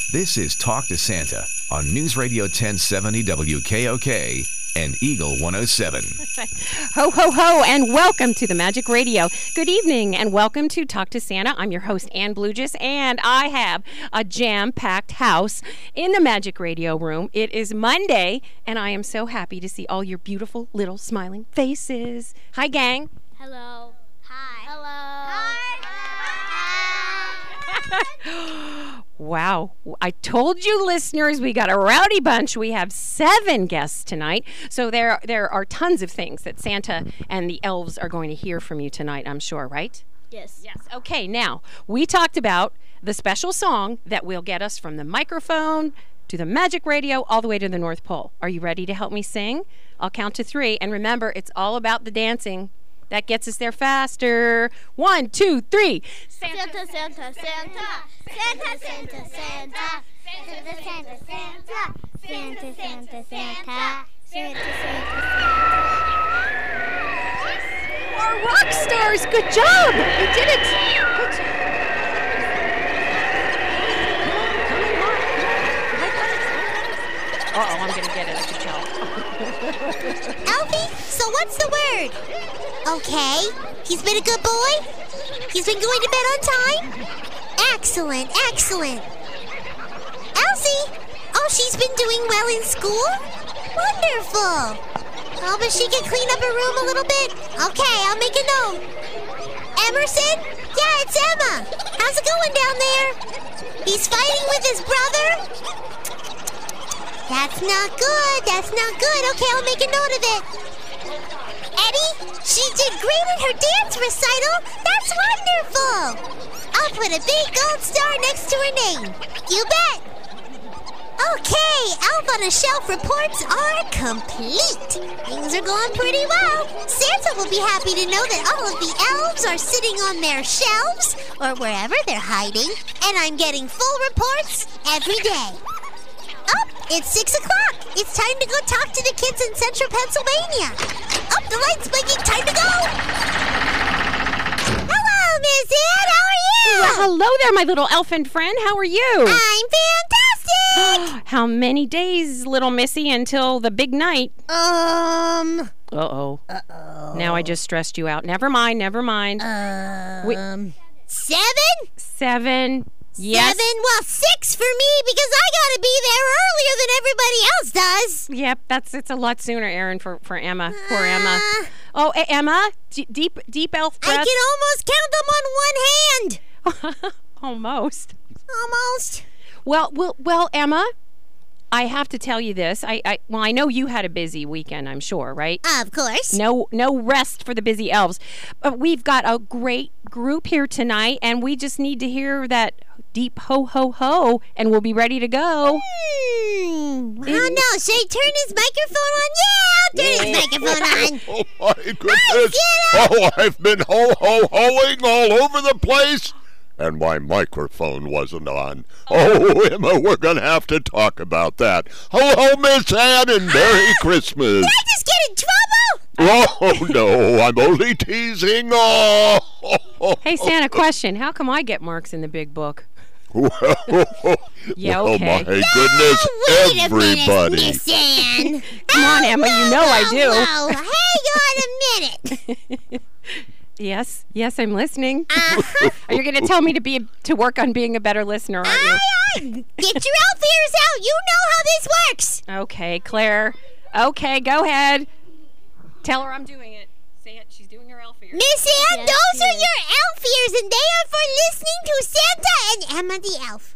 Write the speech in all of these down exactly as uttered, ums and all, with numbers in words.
This is Talk to Santa on News Radio ten seventy W K O K and Eagle one oh seven. Ho, ho, ho, and welcome to the Magic Radio. Good evening, and welcome to Talk to Santa. I'm your host, Ann Blugis, and I have a jam-packed house in the Magic Radio room. It is Monday, and I am so happy to see all your beautiful little smiling faces. Hi, gang. Hello. Hi. Hello. Hi. Hi. Wow. I told you, listeners, we got a rowdy bunch. We have seven guests tonight. So there, there are tons of things that Santa and the elves are going to hear from you tonight, I'm sure, right? Yes. Yes. Okay, now, we talked about the special song that will get us from the microphone to the Magic Radio all the way to the North Pole. Are you ready to help me sing? I'll count to three. And remember, it's all about the dancing. That gets us there faster. One, two, three. Santa, Santa, Santa, Santa, Santa, Santa, Santa, Santa, Santa, Santa, Santa, Santa, Santa, Santa, Santa, Our rock stars, good job. You did it. Good job. Uh-oh, I'm gonna get it. I can tell. Alfie, so what's the word? Okay. He's been a good boy? He's been going to bed on time? Excellent, excellent. Elsie? Oh, she's been doing well in school? Wonderful. Oh, but she can clean up her room a little bit? Okay, I'll make a note. Emerson? Yeah, it's Emma. How's it going down there? He's fighting with his brother? That's not good. That's not good. Okay, I'll make a note of it. Eddie, she did great in her dance recital. That's wonderful. I'll put a big gold star next to her name. You bet. Okay, Elf on a Shelf reports are complete. Things are going pretty well. Santa will be happy to know that all of the elves are sitting on their shelves or wherever they're hiding, and I'm getting full reports every day. Up, it's six o'clock. It's time to go talk to the kids in central Pennsylvania. Up, the light's blinking. Time to go. Hello, Miss Ann. How are you? Well, hello there, my little elfin friend. How are you? I'm fantastic. How many days, little Missy, until the big night? Um. Uh-oh. Uh-oh. Now I just stressed you out. Never mind, never mind. Um. We- seven? Seven. Yes. Seven? Well, six for me because I gotta be there earlier than everybody else does. Yep, that's it's a lot sooner, Aaron, for, for Emma. Poor Uh, Emma. Oh, eh, Emma, d- deep deep elf breath. I can almost count them on one hand. Almost. Almost. Well, well, well, Emma, I have to tell you this. I, I well, I know you had a busy weekend, I'm sure, right? Of course. No, no rest for the busy elves. But we've got a great group here tonight, and we just need to hear that deep ho ho ho, and we'll be ready to go. Hmm. Oh no! Should I turn his microphone on? Yeah, I'll turn his microphone on. Oh my goodness! Oh, I've been ho ho hoing all over the place, and my microphone wasn't on. Oh, Emma, we're gonna have to talk about that. Hello, Miss Ann, and Merry Christmas. Did I just get in trouble? Oh no, I'm only teasing. Oh. Hey, Santa, question. How come I get marks in the big book? Well, Yeah, well, okay. my goodness, Wait a everybody. minute, Miss Ann. Come on, Emma, you know I do. Whoa, hang on a minute. Yes, yes, I'm listening. Uh-huh. Are you going to tell me to be to work on being a better listener, aren't you? Aye, aye. Get your elf ears out. You know how this works. Okay, Claire. Okay, go ahead. Tell her I'm doing it. Say it. She's doing her elf ears. Miss Ann, Yes, those are yes. your elf ears, and they are for listening to Santa and Emma the elf.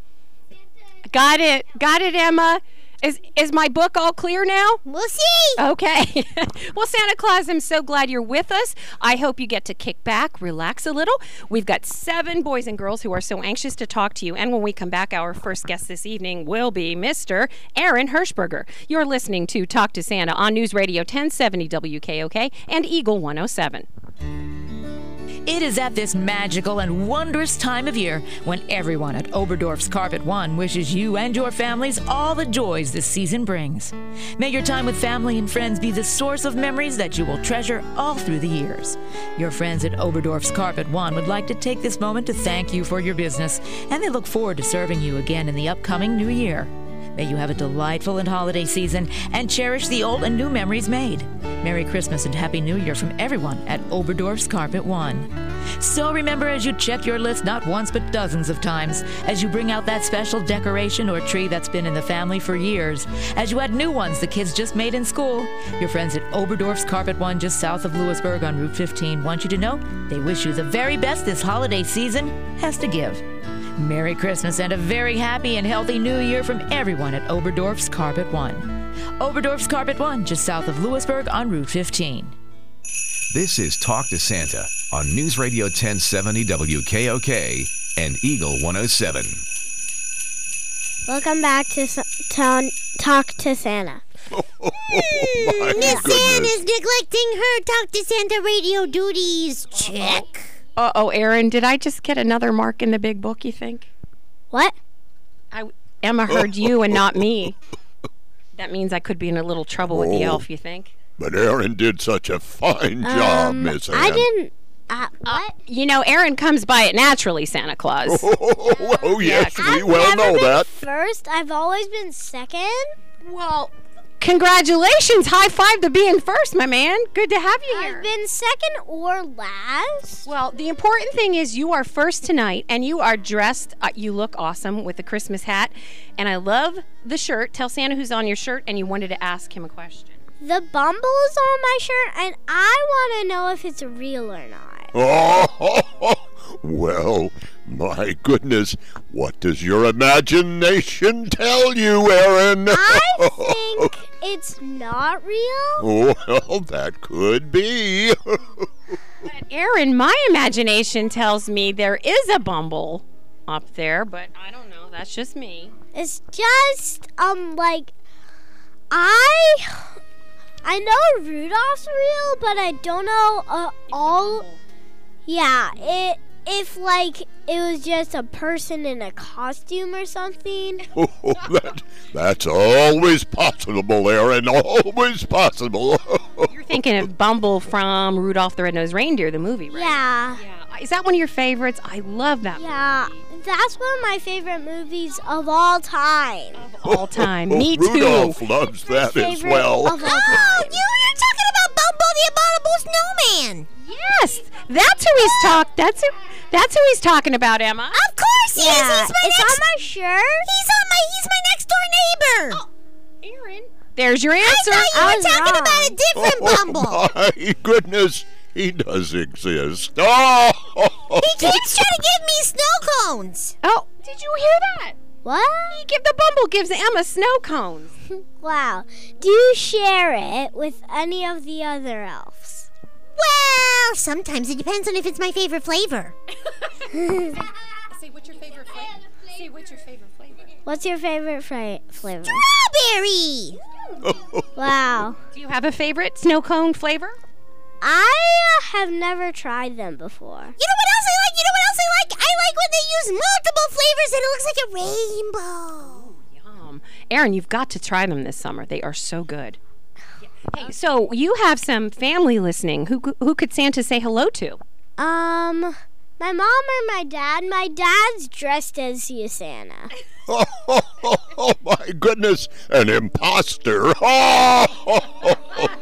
Got it. Got it, Emma. Is is my book all clear now? We'll see. Okay. Well, Santa Claus, I'm so glad you're with us. I hope you get to kick back, relax a little. We've got seven boys and girls who are so anxious to talk to you. And when we come back, our first guest this evening will be Mister Aaron Hirschberger. You're listening to Talk to Santa on News Radio ten seventy W K O K and Eagle one oh seven. It is at this magical and wondrous time of year when everyone at Oberdorf's Carpet One wishes you and your families all the joys this season brings. May your time with family and friends be the source of memories that you will treasure all through the years. Your friends at Oberdorf's Carpet One would like to take this moment to thank you for your business, and they look forward to serving you again in the upcoming new year. May you have a delightful and holiday season and cherish the old and new memories made. Merry Christmas and Happy New Year from everyone at Oberdorf's Carpet One. So remember, as you check your list not once but dozens of times, as you bring out that special decoration or tree that's been in the family for years, as you add new ones the kids just made in school, your friends at Oberdorf's Carpet One just south of Lewisburg on Route fifteen want you to know they wish you the very best this holiday season has to give. Merry Christmas and a very happy and healthy New Year from everyone at Oberdorf's Carpet One. Oberdorf's Carpet One, just south of Lewisburg on Route fifteen. This is Talk to Santa on News Radio ten seventy W K O K and Eagle one oh seven. Welcome back to, S- to Talk to Santa. Oh, my Miss goodness. Santa's neglecting her Talk to Santa radio duties. Check. Uh-oh, Aaron, did I just get another mark in the big book, you think? What? I, Emma heard you and not me. That means I could be in a little trouble with the Oh. elf, you think? But Aaron did such a fine job, Um, Miss Ann. I didn't. Uh, what? You know, Aaron comes by it naturally, Santa Claus. Oh, oh, yes, we I've well never know been that. first. I've always been second. Well, congratulations. High five to being first, my man. Good to have you here. I've been second or last. Well, the important thing is you are first tonight, and you are dressed. Uh, you look awesome with the Christmas hat, and I love the shirt. Tell Santa who's on your shirt, and you wanted to ask him a question. The bumble is on my shirt, and I want to know if it's real or not. Oh, well, my goodness. What does your imagination tell you, Aaron? I think it's not real. Well, that could be. But Aaron, my imagination tells me there is a Bumble up there, but I don't know. That's just me. It's just um like I I know Rudolph's real, but I don't know uh, all. Yeah, it if like it was just a person in a costume or something. Oh, that, that's always possible, Aaron. Always possible. You're thinking of Bumble from Rudolph the Red-Nosed Reindeer, the movie, right? Yeah. Yeah. Is that one of your favorites? I love that Yeah, that's one of my favorite movies of all time. movie of all time. Me too. Rudolph loves that as Favorite well. of all Oh, time. you were talking about Bumble the Abominable Snowman. Yes, that's who he's talk. That's who. That's who he's talking about, Emma. Of course he Yeah, is. He's my it's next. on my shirt. He's on my. He's my next door neighbor. Aaron. There's your I answer. thought you I were was talking wrong. about a different Bumble. Oh, my goodness. He does exist. Oh! He keeps trying to give me snow cones. Oh, did you hear that? What? He give the Bumble gives Emma snow cones. Wow. Do you share it with any of the other elves? Well, sometimes it depends on if it's my favorite flavor. Say what's your favorite flavor? Say what's your favorite flavor? What's your favorite fra- flavor? Strawberry. Wow. Do you have a favorite snow cone flavor? I uh, have never tried them before. You know what else I like? You know what else I like? I like when they use multiple flavors and it looks like a rainbow. Yum. Aaron, you've got to try them this summer. They are so good. Hey, so you have some family listening. Who who could Santa say hello to? Um, my mom or my dad? My dad's dressed as you, Santa. Oh, oh, oh, oh, my goodness. An imposter. Oh!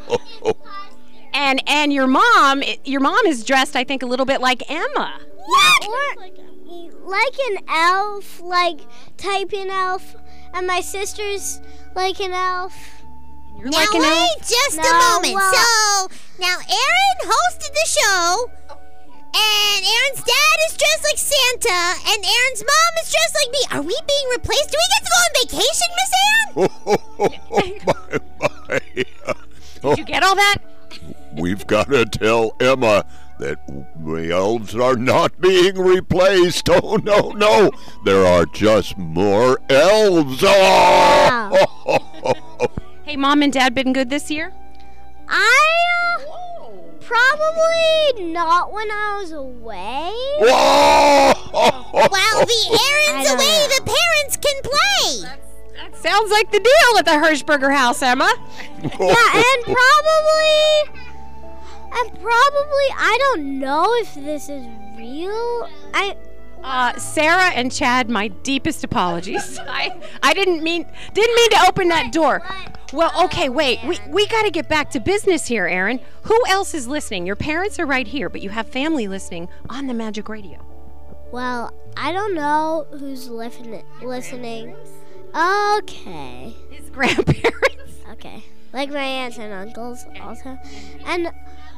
And and your mom, your mom is dressed, I think, a little bit like Emma. Yeah, or like an elf, like type in elf, and my sister's like an elf. You're Now like an wait elf. just No, a moment. well- So now Aaron hosted the show, and Aaron's dad is dressed like Santa, and Aaron's mom is dressed like me. Are we being replaced? Do we get to go on vacation, Miss Ann? Oh, oh, oh, my, my. Did you get all that? We've got to tell Emma that the elves are not being replaced. Oh, no, no. There are just more elves. Oh! Wow. Hey, mom and dad been good this year? I uh, probably not when I was away. Whoa! While the errand's I don't away, know. the parents can play. That sounds like the deal at the Hirschberger house, Emma. Yeah, and probably, and probably, I don't know if this is real. I, Uh, Sarah and Chad, my deepest apologies. I I didn't mean didn't mean to open that door. Well, okay, wait. We we got to get back to business here, Aaron. Who else is listening? Your parents are right here, but you have family listening on the Magic Radio. well, I don't know who's listen, listening. Okay, His grandparents. okay, like my aunts and uncles also, and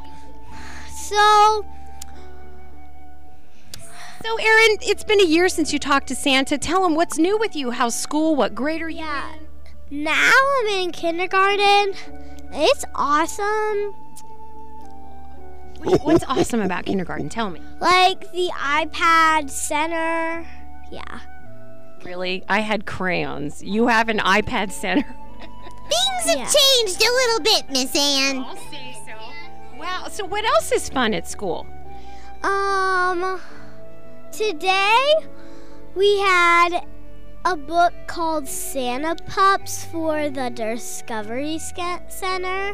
so. So, Aaron, it's been a year since you talked to Santa. Tell him what's new with you. How's school? What grade are you Yeah. in? Now I'm in kindergarten. It's awesome. What- What's awesome about kindergarten? Tell me. Like the iPad center. Yeah. Really? I had crayons. You have an iPad center? Things have Yeah. changed a little bit, Miss Ann. I'll say so. Wow. So, what else is fun at school? Um, today we had a book called Santa Pups for the Discovery Sca- Center.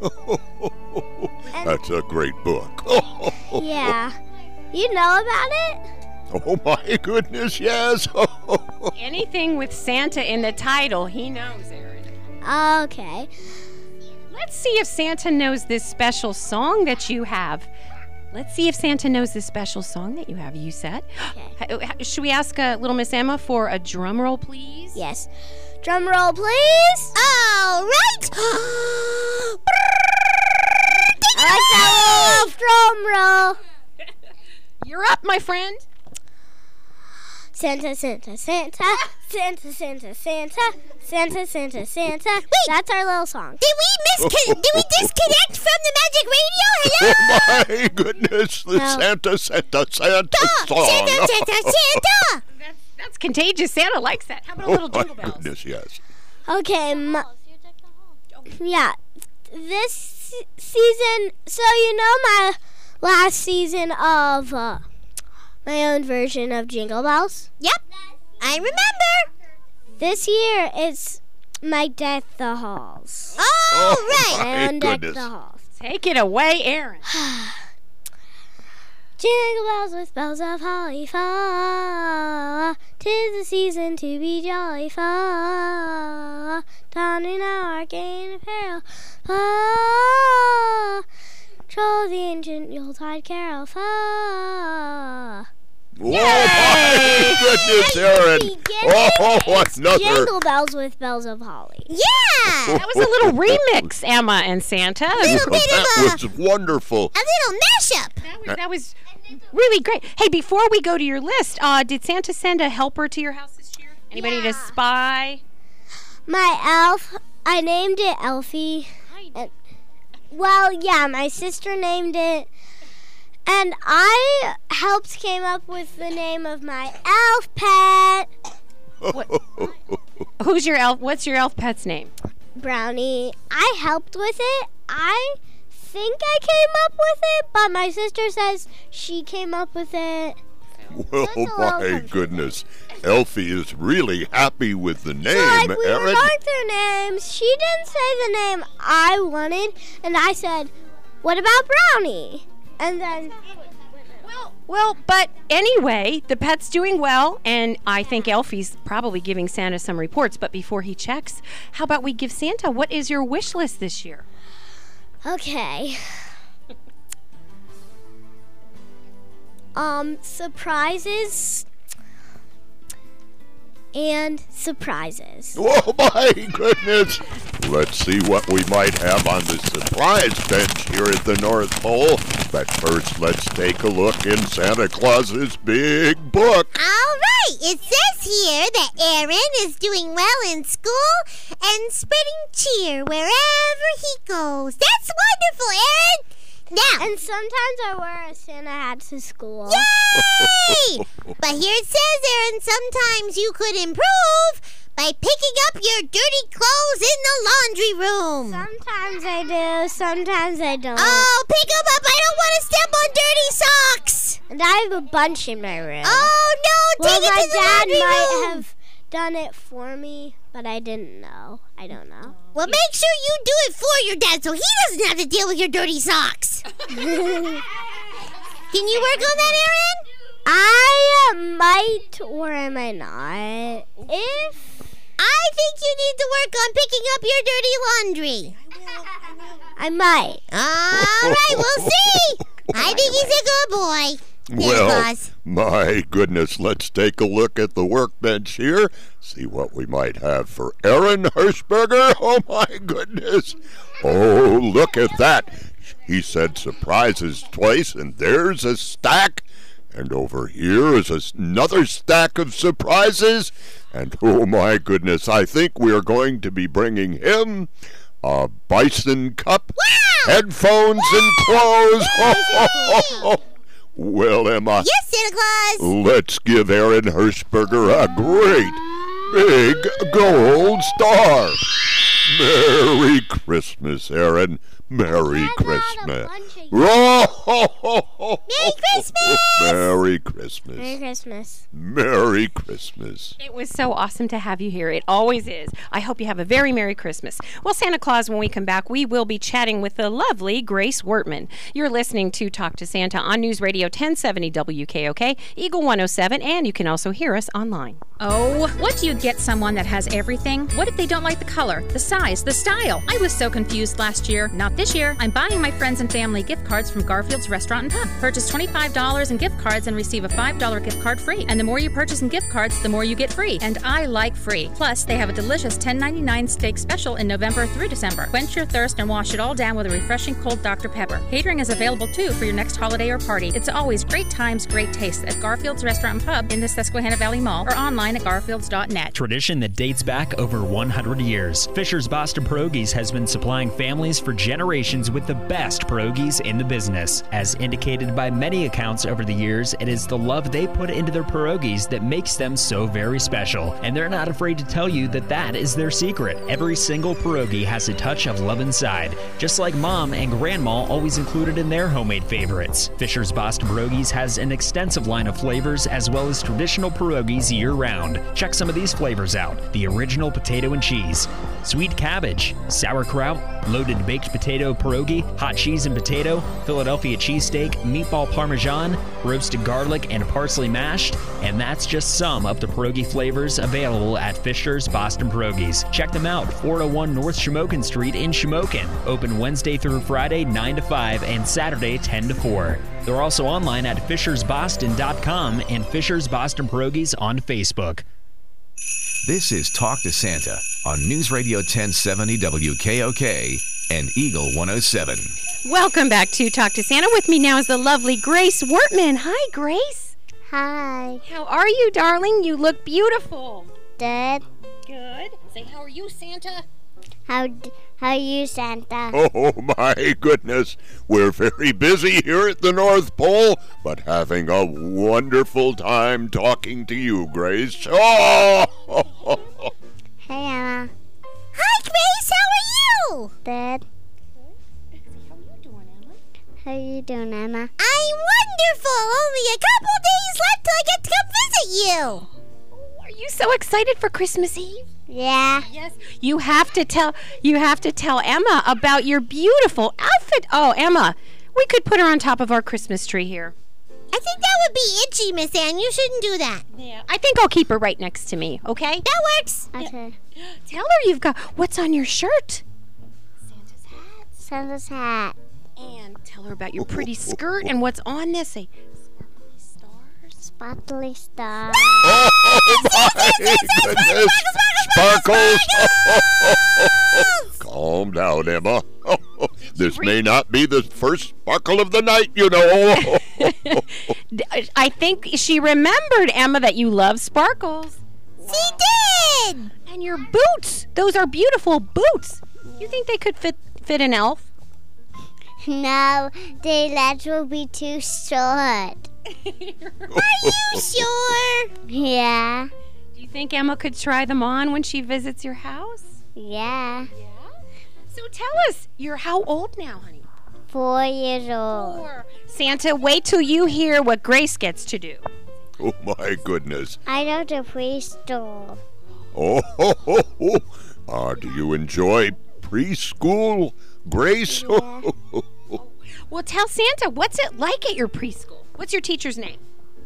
That's a great book. Yeah. You know about it? Oh my goodness, yes. Anything with Santa in the title, he knows, Aaron. Okay. Let's see if Santa knows this special song that you have. Let's see if Santa knows this special song that you have, you said. Okay. H- Should we ask uh, little Miss Emma for a drum roll, please? Yes. Drum roll, please. All right. I like that little drum roll. You're up, my friend. Santa, Santa, Santa, Santa, Santa, Santa, Santa, Santa, Santa. That's our little song. Did we miscon- Did we disconnect from the Magic Radio? Hello? Oh my goodness, the No. Santa, Santa, Santa song. Santa, Santa, Santa. That's, that's contagious. Santa likes that. How about a Oh little my jingle bells? goodness, yes. Okay, m- yeah, this se- season, so you know my last season of uh, my own version of Jingle Bells? Yep, I remember. This year, it's my Deck the Halls. All Oh right. My my own Deck the goodness. Halls. Take it away, Aaron. Jingle bells with bells of holly fall, 'tis the season to be jolly fall, donning our arcane apparel, fall, troll the ancient Yuletide carol, fall. Oh my goodness, Aaron. You get it? Oh, It's another. Jingle bells with bells of holly. Yeah. That was a little remix, Emma and Santa. That was, Little bit of That a, was wonderful. a little mashup. that was, that was really great. Hey, before we go to your list, uh, did Santa send a helper to your house this year? Anybody to Yeah. spy? My elf, I named it Elfie. And, well, yeah, my sister named it. And I helped came up with the name of my elf pet, Who's your elf? What's your elf pet's name? Brownie. I helped with it. I think I came up with it, but my sister says she came up with it. Well, That's a little my confusing. goodness. Elfie is really happy with the name, So, like, we were Aaron. going through names. She didn't say the name I wanted, and I said, "What about Brownie?" And then, Well, well, but anyway, the pet's doing well, and I think Elfie's probably giving Santa some reports. But before he checks, how about we give Santa, what is your wish list this year? okay. Um, surprises and surprises. Oh my goodness! Let's see what we might have on the surprise bench here at the North Pole. But first, let's take a look in Santa Claus's big book. All right. It says here that Aaron is doing well in school and spreading cheer wherever he goes. That's wonderful, Aaron. Now, And sometimes I wear a Santa hat to school. yay! But here it says, Aaron, sometimes you could improve by by picking up your dirty clothes in the laundry room. Sometimes I do, sometimes I don't. Oh, pick them up. I don't want to step on dirty socks. And I have a bunch in my room. Oh, no. Well, Take it my to the dad laundry might room. have done it for me, but I didn't know. I don't know. Well, make sure you do it for your dad so he doesn't have to deal with your dirty socks. Can you work on that, Aaron? I uh, might or I might not. If I think you need to work on picking up your dirty laundry. I might. All right, we'll see. I think he's a good boy. Santa Well, Claus. my goodness, let's take a look at the workbench here. See what we might have for Aaron Hirschberger. Oh, my goodness. Oh, look at that. He said surprises twice, and there's a stack. And over here is a- another stack of surprises. And oh, my goodness, I think we are going to be bringing him a bison cup, Wow! headphones, and clothes. Well, Emma, Yes, Santa Claus. let's give Aaron Hirschberger a great big gold star. Merry Christmas, Aaron. Merry I got a Christmas. bunch of- Oh, Merry Christmas! Merry Christmas. Merry Christmas. Merry Christmas. It was so awesome to have you here. It always is. I hope you have a very Merry Christmas. Well, Santa Claus, when we come back, we will be chatting with the lovely Grace Wortman. You're listening to Talk to Santa on News Radio ten seventy W K O K, Eagle one oh seven, and you can also hear us online. Oh, what do you get someone that has everything? What if they don't like the color, the size, the style? I was so confused last year. Not this year. I'm buying my friends and family gift cards from Garfield's Restaurant and Pub. Purchase twenty-five dollars in gift cards and receive a five dollar gift card free. And the more you purchase in gift cards, the more you get free. And I like free. Plus, they have a delicious ten ninety-nine steak special in November through December. Quench your thirst and wash it all down with a refreshing cold Doctor Pepper. Catering is available too for your next holiday or party. It's always great times, great tastes at Garfield's Restaurant and Pub in the Susquehanna Valley Mall or online at garfields dot net. Tradition that dates back over one hundred years. Fisher's Boston Pierogies has been supplying families for generations with the best pierogies in the business. As indicated by many accounts over the years, it is the love they put into their pierogies that makes them so very special. And they're not afraid to tell you that that is their secret. Every single pierogi has a touch of love inside, just like Mom and Grandma always included in their homemade favorites. Fisher's Boston Pierogies has an extensive line of flavors as well as traditional pierogies year-round. Check some of these flavors out. The original potato and cheese, sweet cabbage, sauerkraut, loaded baked potato pierogi, hot cheese and potato, Philadelphia cheesesteak, meatball parmesan, roasted garlic and parsley mashed, and that's just some of the pierogi flavors available at Fisher's Boston Pierogies. Check them out, four oh one North Shamokin Street in Shamokin. Open Wednesday through Friday, nine to five, and Saturday, ten to four. They're also online at fishers boston dot com and Fisher's Boston Pierogies on Facebook. This is Talk to Santa on News Radio ten seventy W K O K and Eagle one oh seven. Welcome back to Talk to Santa. With me now is the lovely Grace Wortman. Hi, Grace. Hi. How are you, darling? You look beautiful. Dad. Good. Say, how are you, Santa? How d- how you, Santa? Oh, my goodness. We're very busy here at the North Pole, but having a wonderful time talking to you, Grace. Oh! Hey, Emma. Hi, Grace. How are you? Dad. How are you doing, Emma? How you doing, Emma? I'm wonderful. Only a couple days left till I get to come visit you. Are you so excited for Christmas Eve? Yeah. Yes. You have to tell you have to tell Emma about your beautiful outfit. Oh, Emma, we could put her on top of our Christmas tree here. I think that would be itchy, Miss Ann. You shouldn't do that. Yeah. I think I'll keep her right next to me, okay? That works. Okay. Tell her you've got what's on your shirt. Santa's hat. Santa's hat. And tell her about your pretty skirt and what's on this. Say Sparkly star. Oh, my goodness. Sparkles. Calm down, Emma. This may not be the first sparkle of the night, you know. I think she remembered, Emma, that you love sparkles. She did. And your boots. Those are beautiful boots. You think they could fit fit an elf? No, the legs will be too short. Are you sure? Yeah. Do you think Emma could try them on when she visits your house? Yeah. Yeah. So tell us, you're how old now, honey? Four years old. Four. Santa, wait till you hear what Grace gets to do. Oh, my goodness. I go to preschool. Oh, ho, ho, ho. Uh, do you enjoy preschool, Grace? Yeah. Well, tell Santa, what's it like at your preschool? What's your teacher's name?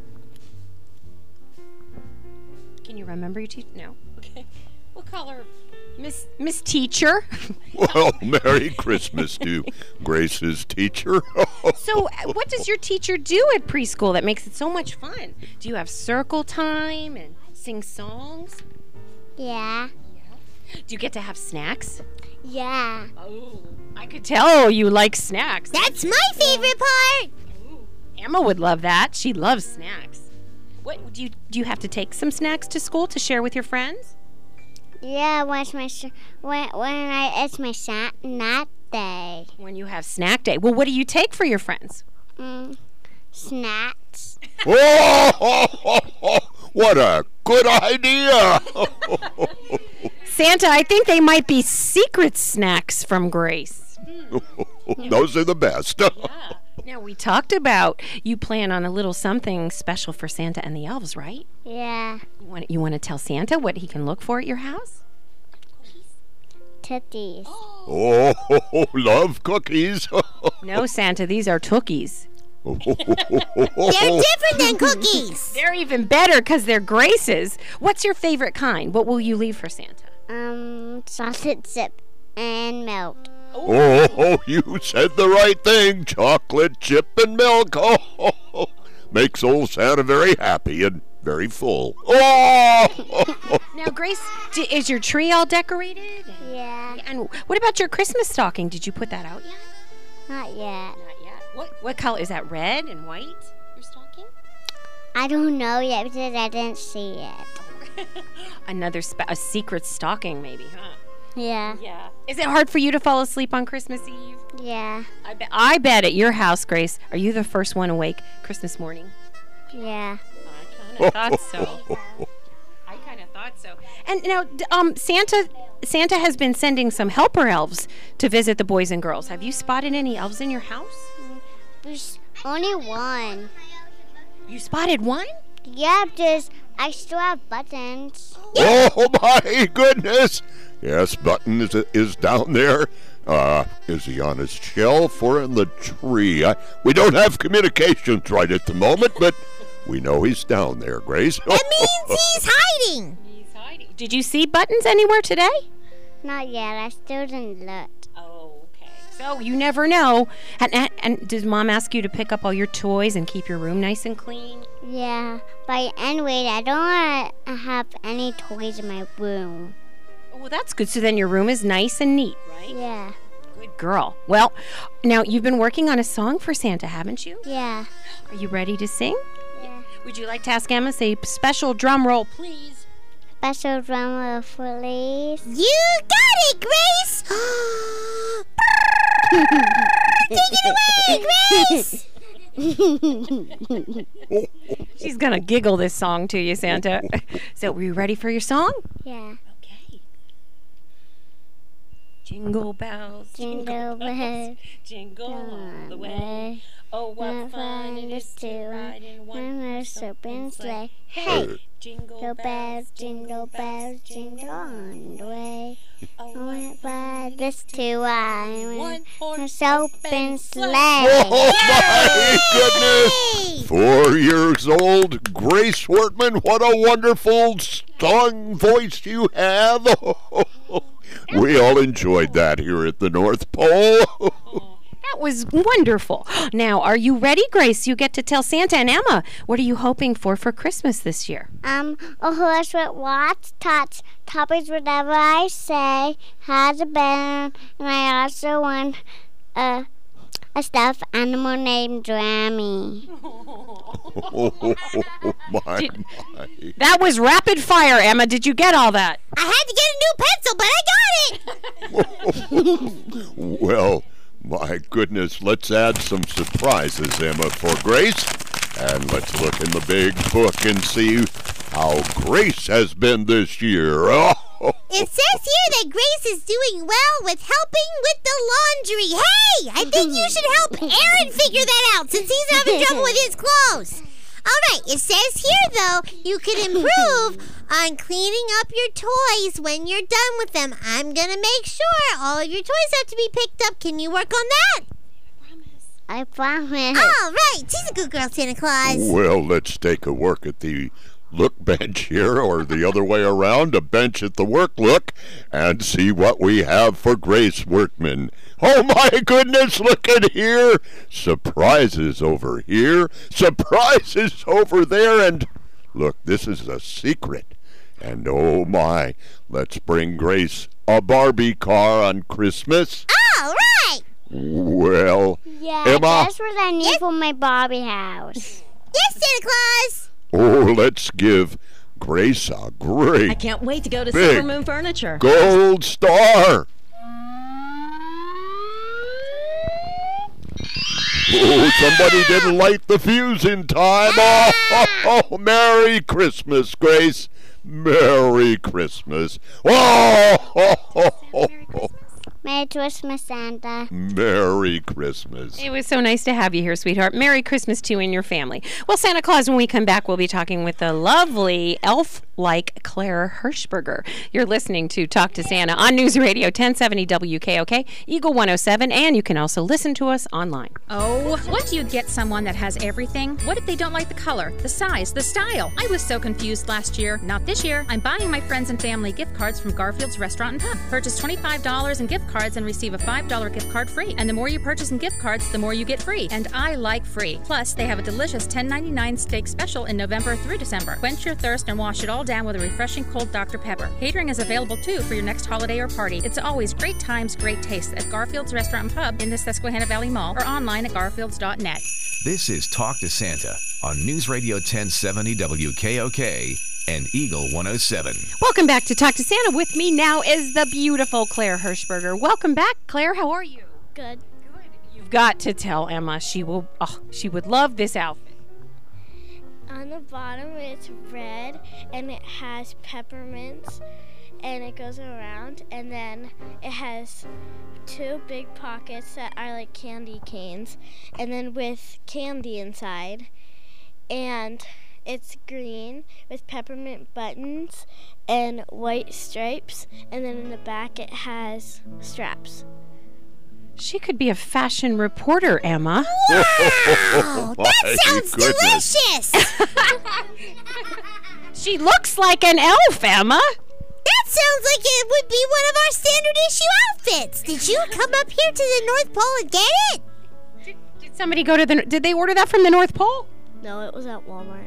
Can you remember your teacher? No. Okay. We'll call her Miss Miss Teacher. Well, Merry Christmas to Grace's teacher. So, uh, what does your teacher do at preschool that makes it so much fun? Do you have circle time and sing songs? Yeah. Do you get to have snacks? Yeah. Oh, I could tell you like snacks. That's my favorite part. Emma would love that. She loves snacks. What do you do? You have to take some snacks to school to share with your friends? Yeah, when it's my, when, when I, it's my snack day. When you have snack day. Well, what do you take for your friends? Mm, snacks. Oh, what a good idea. Santa, I think they might be secret snacks from Grace. Those are the best. Yeah. Now, we talked about you plan on a little something special for Santa and the elves, right? Yeah. You want, you want to tell Santa what he can look for at your house? Tooties. Oh, love cookies. No, Santa, these are Tookies. They're different than cookies. They're even better because they're Grace's. What's your favorite kind? What will you leave for Santa? Um, sausage chip and milk. Oh, you said the right thing. Chocolate chip and milk. Oh, makes old Santa very happy and very full. Oh! Now, Grace, d- is your tree all decorated? Yeah. And what about your Christmas stocking? Did you put that out yet? Not yet. Not yet. What what color is that? Red and white? Your stocking? I don't know yet because I didn't see it. Another spe- a secret stocking, maybe, huh? Yeah. Yeah. Is it hard for you to fall asleep on Christmas Eve? Yeah. I bet. I bet at your house, Grace, are you the first one awake Christmas morning? Yeah. I kind of thought so. I kind of thought so. And now, d- um, Santa, Santa has been sending some helper elves to visit the boys and girls. Have you spotted any elves in your house? There's only one. You spotted one? Yeah, because I still have buttons. Oh, my goodness. Yes, Button is, is down there. Uh, is he on his shelf or in the tree? I, we don't have communications right at the moment, but we know he's down there, Grace. That means he's hiding. He's hiding. Did you see Buttons anywhere today? Not yet. I still didn't look. Oh, okay. So you never know. And, and, and did Mom ask you to pick up all your toys and keep your room nice and clean? Yeah. But anyway, I don't want to have any toys in my room. Oh, well, that's good. So then your room is nice and neat, right? Yeah. Good girl. Well, now you've been working on a song for Santa, haven't you? Yeah. Are you ready to sing? Yeah. Would you like to ask Emma, say special drum roll, please? Special drama for please. You got it, Grace. Take it away, Grace. She's going to giggle this song to you, Santa. So, are you ready for your song? Yeah. Okay. Jingle bells, Jingle bells, jingle all the way. Oh, what fun it is to ride in one horse open sleigh. Hey! Jingle bells, jingle bells, jingle on the way. Oh, what fun it is to ride in one horse open sleigh. Oh, my goodness. Four years old, Grace Wortman, what a wonderful song voice you have. We all enjoyed that here at the North Pole. That was wonderful. Now, are you ready, Grace? You get to tell Santa and Emma, what are you hoping for for Christmas this year? Um, a horse with lots, tots, topics whatever I say, has a bone, and I also want a, a stuffed animal named Drammy. Oh, my, Did- my. That was rapid fire, Emma. Did you get all that? I had to get a new pencil, but I got it. Well, my goodness, let's add some surprises, Emma, for Grace. And let's look in the big book and see how Grace has been this year. Oh. It says here that Grace is doing well with helping with the laundry. Hey, I think you should help Aaron figure that out since he's having trouble with his clothes. All right, it says here, though, you can improve on cleaning up your toys when you're done with them. I'm going to make sure all of your toys have to be picked up. Can you work on that? I promise. All right, she's a good girl, Santa Claus. Well, let's take a work at the look bench here, or the other way around, a bench at the work look, and see what we have for Grace Workman. Oh my goodness, look at here. Surprises over here, surprises over there, and look, this is a secret. And oh my, let's bring Grace a Barbie car on Christmas. All right. Well, Yeah, Emma. that's what I need Yes. for my Barbie house. Yes, Santa Claus. Oh, let's give Grace a great I can't wait to go to Big Silver Moon Furniture. gold star. Oh, somebody didn't light the fuse in time. Oh, oh, oh, Merry Christmas, Grace. Merry Christmas. Oh, oh, oh, oh, oh. Merry Christmas, Santa. Merry Christmas. It was so nice to have you here, sweetheart. Merry Christmas to you and your family. Well, Santa Claus, when we come back, we'll be talking with the lovely elf-like Claire Hirschberger. You're listening to Talk to Santa on News Radio ten seventy W K O K, Eagle one oh seven, and you can also listen to us online. Oh, what do you get someone that has everything? What if they don't like the color, the size, the style? I was so confused last year. Not this year. I'm buying my friends and family gift cards from Garfield's Restaurant and Pub. Purchase twenty-five dollars in gift cards and receive a five dollars gift card free. And the more you purchase in gift cards, the more you get free. And I like free. Plus, they have a delicious ten ninety-nine steak special in November through December. Quench your thirst and wash it all down with a refreshing cold Doctor Pepper. Catering is available too for your next holiday or party. It's always great times, great tastes at Garfield's Restaurant and Pub in the Susquehanna Valley Mall or online at garfields dot net. This is Talk to Santa on News Radio ten seventy W K O K and Eagle one oh seven. Welcome back to Talk to Santa. With me now is the beautiful Claire Hirschberger. Welcome back, Claire. How are you? Good. Good. You've got to tell Emma she will. Oh, she would love this outfit. On the bottom, it's red, and it has peppermints, and it goes around, and then it has two big pockets that are like candy canes, and then with candy inside, and it's green with peppermint buttons and white stripes, and then in the back it has straps. She could be a fashion reporter, Emma. Wow, My that sounds goodness. delicious. She looks like an elf, Emma. That sounds like it would be one of our standard issue outfits. Did you come up here to the North Pole and get it? Did, did somebody go to the? Did they order that from the North Pole? No, it was at Walmart.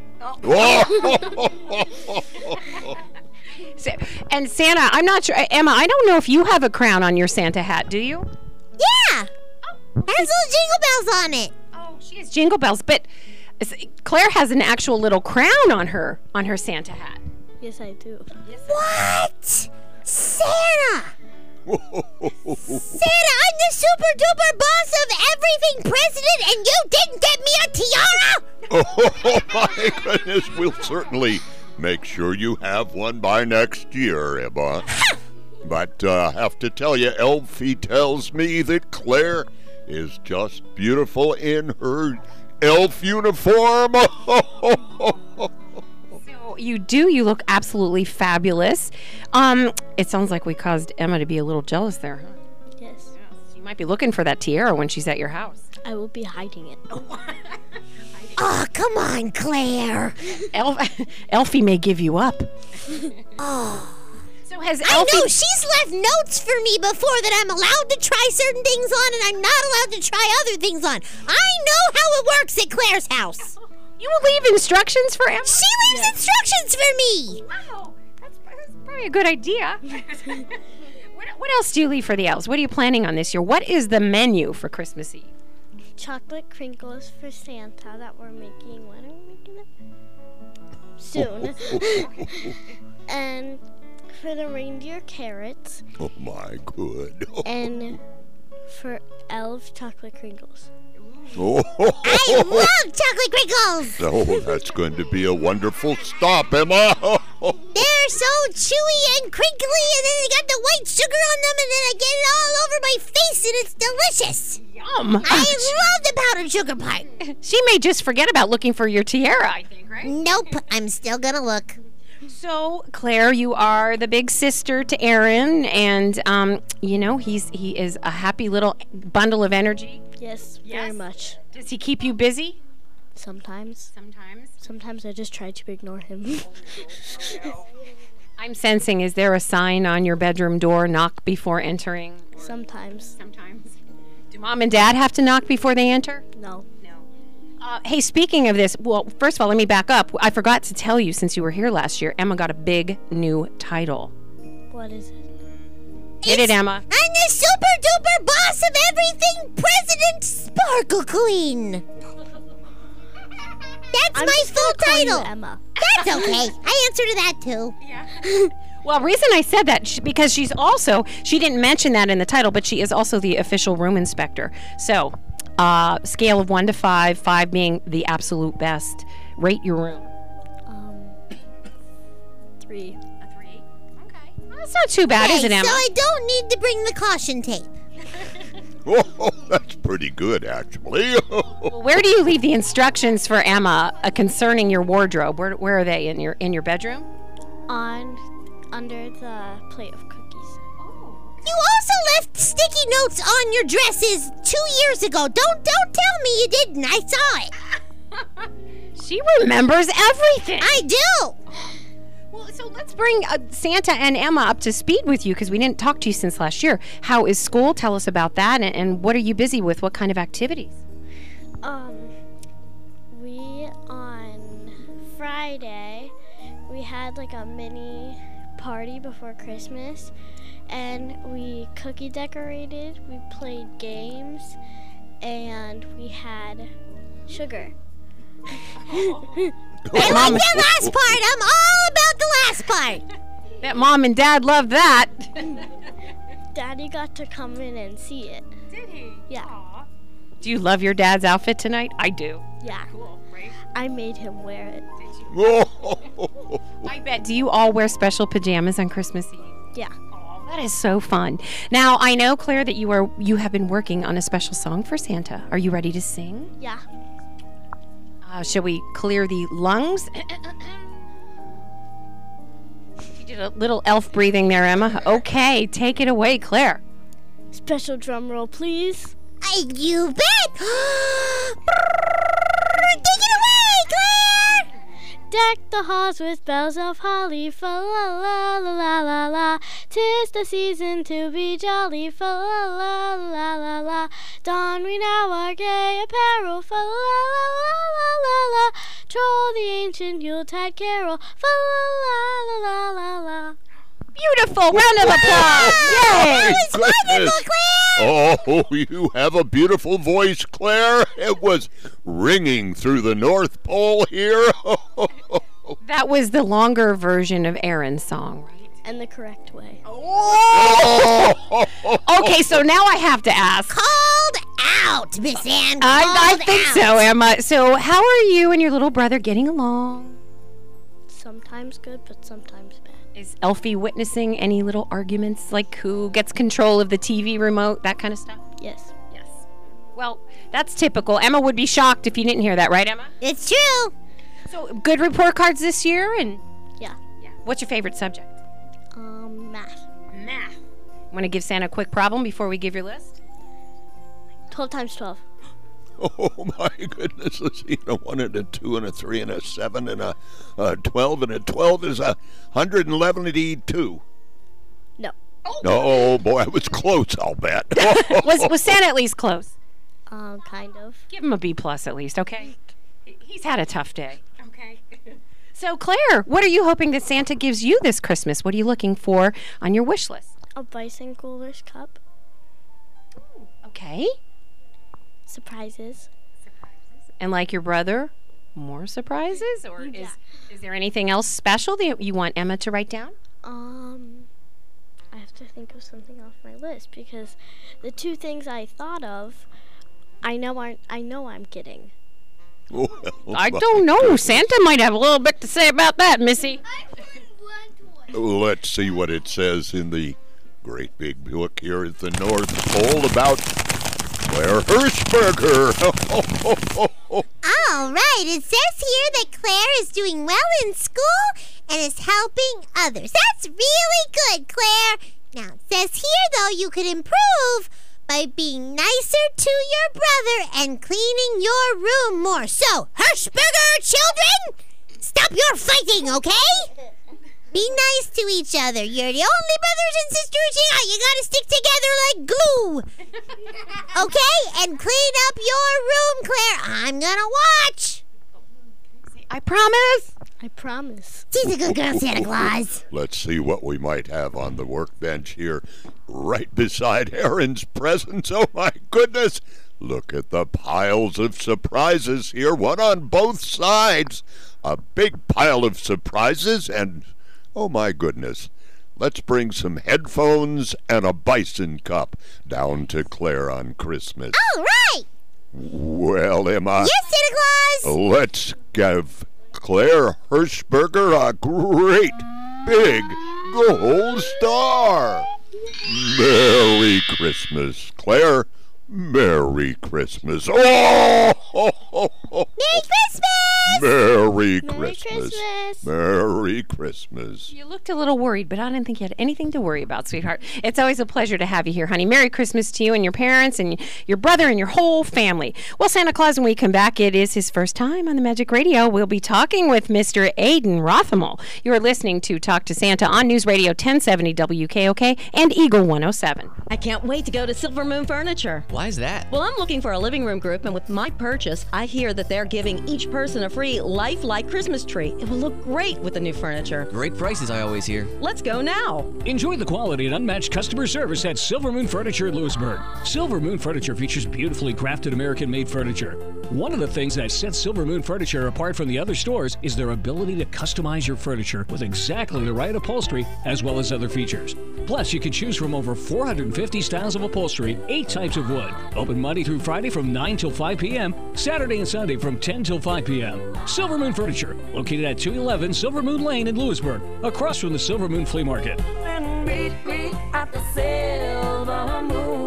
So, and Santa, I'm not sure. Emma, I don't know if you have a crown on your Santa hat. Do you? Yeah. It has little jingle bells on it. Oh, she has jingle bells, but Claire has an actual little crown on her on her Santa hat. Yes, I do. What? Santa! Santa, I'm the super duper boss of everything president, and you didn't get me a tiara? Oh, my goodness. We'll certainly make sure you have one by next year, Emma. But I uh, have to tell you, Elfie tells me that Claire is just beautiful in her elf uniform. So you do. You look absolutely fabulous. Um, it sounds like we caused Emma to be a little jealous there, huh? Yes. You might be looking for that tiara when she's at your house. I will be hiding it. Oh, come on, Claire. Elf- Elfie may give you up. Oh. So has I Elfie... know she's left notes for me before that I'm allowed to try certain things on and I'm not allowed to try other things on. I know how it works at Claire's house. You will leave instructions for Emma? She leaves instructions for me. Wow, that's, that's probably a good idea. what, what else do you leave for the elves? What are you planning on this year? What is the menu for Christmas Eve? Chocolate crinkles for Santa that we're making. When are we making it? Soon. And for the reindeer, carrots. Oh, my good. And for elves, chocolate crinkles. Oh, I love chocolate crinkles. oh, that's going to be a wonderful stop, Emma. They're so chewy and crinkly, and then they got the white sugar on them, and then I get it all over my face, and it's delicious. Yum. I love the powdered sugar part. She may just forget about looking for your tiara, I think, right? Nope, I'm still gonna look. So, Claire, you are the big sister to Aaron, and um, you know he's he is a happy little bundle of energy. Yes, very Yes? much. Does he keep you busy? Sometimes. Sometimes. Sometimes I just try to ignore him. I'm sensing. Is there a sign on your bedroom door? Knock before entering. Sometimes. Sometimes. Do mom and dad have to knock before they enter? No. Uh, hey, speaking of this, well, first of all, let me back up. I forgot to tell you, since you were here last year, Emma got a big new title. What is it? Hit it, Emma. I'm the super duper boss of everything, President Sparkle Queen. That's I'm my just gonna full call you title. Emma. That's okay. I answer to that too. Well, reason I said that sh- because she's also, she didn't mention that in the title, but she is also the official room inspector. So, uh, scale of one to five, five being the absolute best. Rate your room. Um, three. A three. Okay. Well, that's not too bad, Okay, is it, Emma? so I don't need to bring the caution tape. Oh, that's pretty good, actually. Well, where do you leave the instructions for Emma uh, concerning your wardrobe? Where, where are they? In your in your bedroom? On, under the plate of cookies. You also left sticky notes on your dresses two years ago. Don't don't tell me you didn't. I saw it. She remembers everything. I do. Well, so let's bring uh, Santa and Emma up to speed with you because we didn't talk to you since last year. How is school? Tell us about that, and, and what are you busy with? What kind of activities? Um, we, on Friday, we had like a mini party before Christmas, and we cookie decorated, we played games, and we had sugar. I like that last part. I'm all about the last part. Bet mom and dad love that. Daddy got to come in and see it. Did he? Yeah. Do you love your dad's outfit tonight? I do. Yeah. Cool, right? I made him wear it. Oh, I bet. Do you all wear special pajamas on Christmas Eve? Yeah. Oh, that is so fun. Now, I know, Claire, that you are you have been working on a special song for Santa. Are you ready to sing? Yeah. Uh, shall we clear the lungs? You did a little elf breathing there, Emma. Okay, take it away, Claire. Special drum roll, please. I, you bet. Take it away, Claire. Deck the halls with bells of holly, fa la la la la la la. 'Tis the season to be jolly, fa la la la la la. Don we now our gay apparel, fa la la la la la la. Troll the ancient Yuletide carol, fa la la la la la. Beautiful. Round of applause. Yay. It's wonderful, Claire. oh, you have a beautiful voice, Claire. It was ringing through the North Pole here. That was the longer version of Aaron's song, right? And the correct way. Okay, so now I have to ask. Called out, Miss Ann. I, I Called think out. so, Emma. So how are you and your little brother getting along? Sometimes good, but sometimes bad. Is Elfie witnessing any little arguments, like who gets control of the T V remote, that kind of stuff? Yes. Yes. Well, that's typical. Emma would be shocked if you didn't hear that, right, Emma? It's true. So, good report cards this year, and Yeah. yeah. What's your favorite subject? Um, math. Math. Want to give Santa a quick problem before we give your list? twelve times twelve. Oh, my goodness. Let's see. A one and a two and a three and a seven and a, a twelve. And a twelve is a one hundred eleven. No. Oh, boy. I was close, I'll bet. Was was Santa at least close? Um, kind of. Give him a B plus at least, okay? He's had a tough day. Okay. So, Claire, what are you hoping that Santa gives you this Christmas? What are you looking for on your wish list? A bison cooler's cup. Okay. Surprises. And like your brother, more surprises? Or Yeah. is is there anything else special that you want Emma to write down? Um, I have to think of something off my list because the two things I thought of I know I I know I'm kidding. Well, I don't know. Santa might have a little bit to say about that, Missy. Let's see what it says in the great big book here at the North Pole about Claire Hirschberger. All right, it says here that Claire is doing well in school and is helping others. That's really good, Claire. Now, it says here, though, you could improve by being nicer to your brother and cleaning your room more. So, Hirschberger children, stop your fighting, okay? Be nice to each other. You're the only brothers and sisters you got. You gotta stick together like glue. Okay? And clean up your room, Claire. I'm gonna watch. I promise. I promise. She's a good girl, Santa Claus. Let's see what we might have on the workbench here, right beside Aaron's presents. Oh, my goodness. Look at the piles of surprises here, one on both sides. A big pile of surprises and... oh, my goodness. Let's bring some headphones and a bison cup down to Claire on Christmas. All right. Well, Emma. Yes, Santa Claus. Let's give Claire Hirschberger a great big gold star. Merry Christmas, Claire. Merry Christmas. Oh! Ho, ho, ho. Merry Christmas! Merry Merry Christmas. Christmas. Merry Christmas. You looked a little worried, but I didn't think you had anything to worry about, sweetheart. It's always a pleasure to have you here, honey. Merry Christmas to you and your parents and your brother and your whole family. Well, Santa Claus, when we come back, it is his first time on the Magic Radio. We'll be talking with Mister Aiden Rothamel. You're listening to Talk to Santa on News Radio ten seventy W K O K and Eagle one oh seven. I can't wait to go to Silver Moon Furniture. Why is that? Well, I'm looking for a living room group, and with my purchase, I hear that they're giving each person a free lifelike Christmas tree. It will look great with the new furniture. Great prices, I always hear. Let's go now. Enjoy the quality and unmatched customer service at Silver Moon Furniture in Lewisburg. Silver Moon Furniture features beautifully crafted American-made furniture. One of the things that sets Silver Moon Furniture apart from the other stores is their ability to customize your furniture with exactly the right upholstery as well as other features. Plus, you can choose from over four hundred fifty styles of upholstery, eight types of wood. Open Monday through Friday from nine till five p.m., Saturday and Sunday from ten till five p.m. Silver Moon Furniture, located at two eleven Silver Moon Lane in Lewisburg, across from the Silver Moon Flea Market. And meet me at the Silver Moon.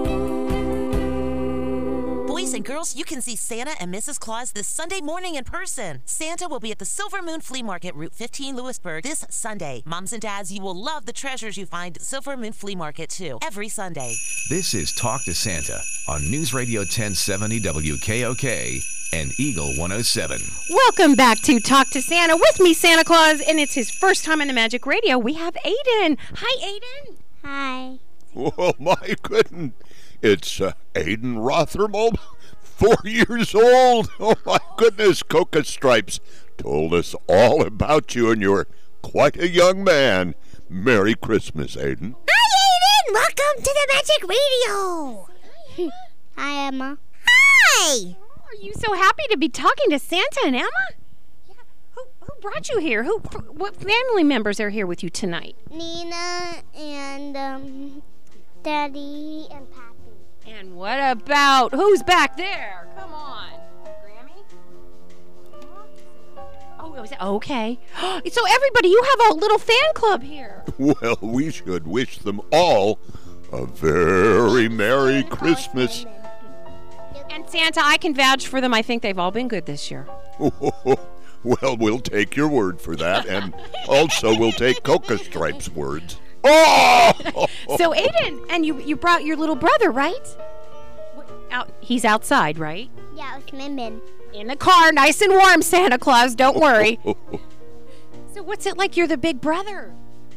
Boys and girls, you can see Santa and Missus Claus this Sunday morning in person. Santa will be at the Silver Moon Flea Market, Route fifteen, Lewisburg, this Sunday. Moms and dads, you will love the treasures you find at Silver Moon Flea Market, too, every Sunday. This is Talk to Santa on News Radio ten seventy W K O K and Eagle one oh seven. Welcome back to Talk to Santa with me, Santa Claus, and it's his first time on the Magic Radio. We have Aiden. Hi, Aiden. Hi. Well, my goodness. It's uh, Aiden Rothamel, four years old. Oh, my goodness. Coca Stripes told us all about you, and you're quite a young man. Merry Christmas, Aiden. Hi, Aiden. Welcome to the Magic Radio. Hi, Emma. Hi. Are you so happy to be talking to Santa and Emma? Yeah. Who, who brought you here? Who? What family members are here with you tonight? Nina and um, Daddy and Pappy. And what about, who's back there? Come on. Grammy? Oh, it was, okay. So everybody, you have a little fan club here. Well, we should wish them all a very Merry Christmas. And Santa, I can vouch for them. I think they've all been good this year. Well, we'll take your word for that, and also we'll take Coca Stripe's words. Oh! So, Aiden, and you you brought your little brother, right? Out, he's outside, right? Yeah, with Min Min. In the car, nice and warm, Santa Claus. Don't worry. So, what's it like? You're the big brother.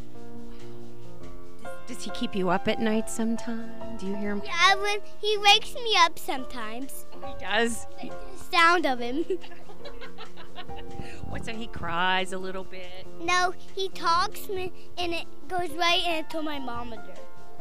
Does he keep you up at night sometime? Do you hear him? Yeah, when he wakes me up sometimes. He does. Like the sound of him. What, so he cries a little bit? No, he talks and it goes right into my monitor.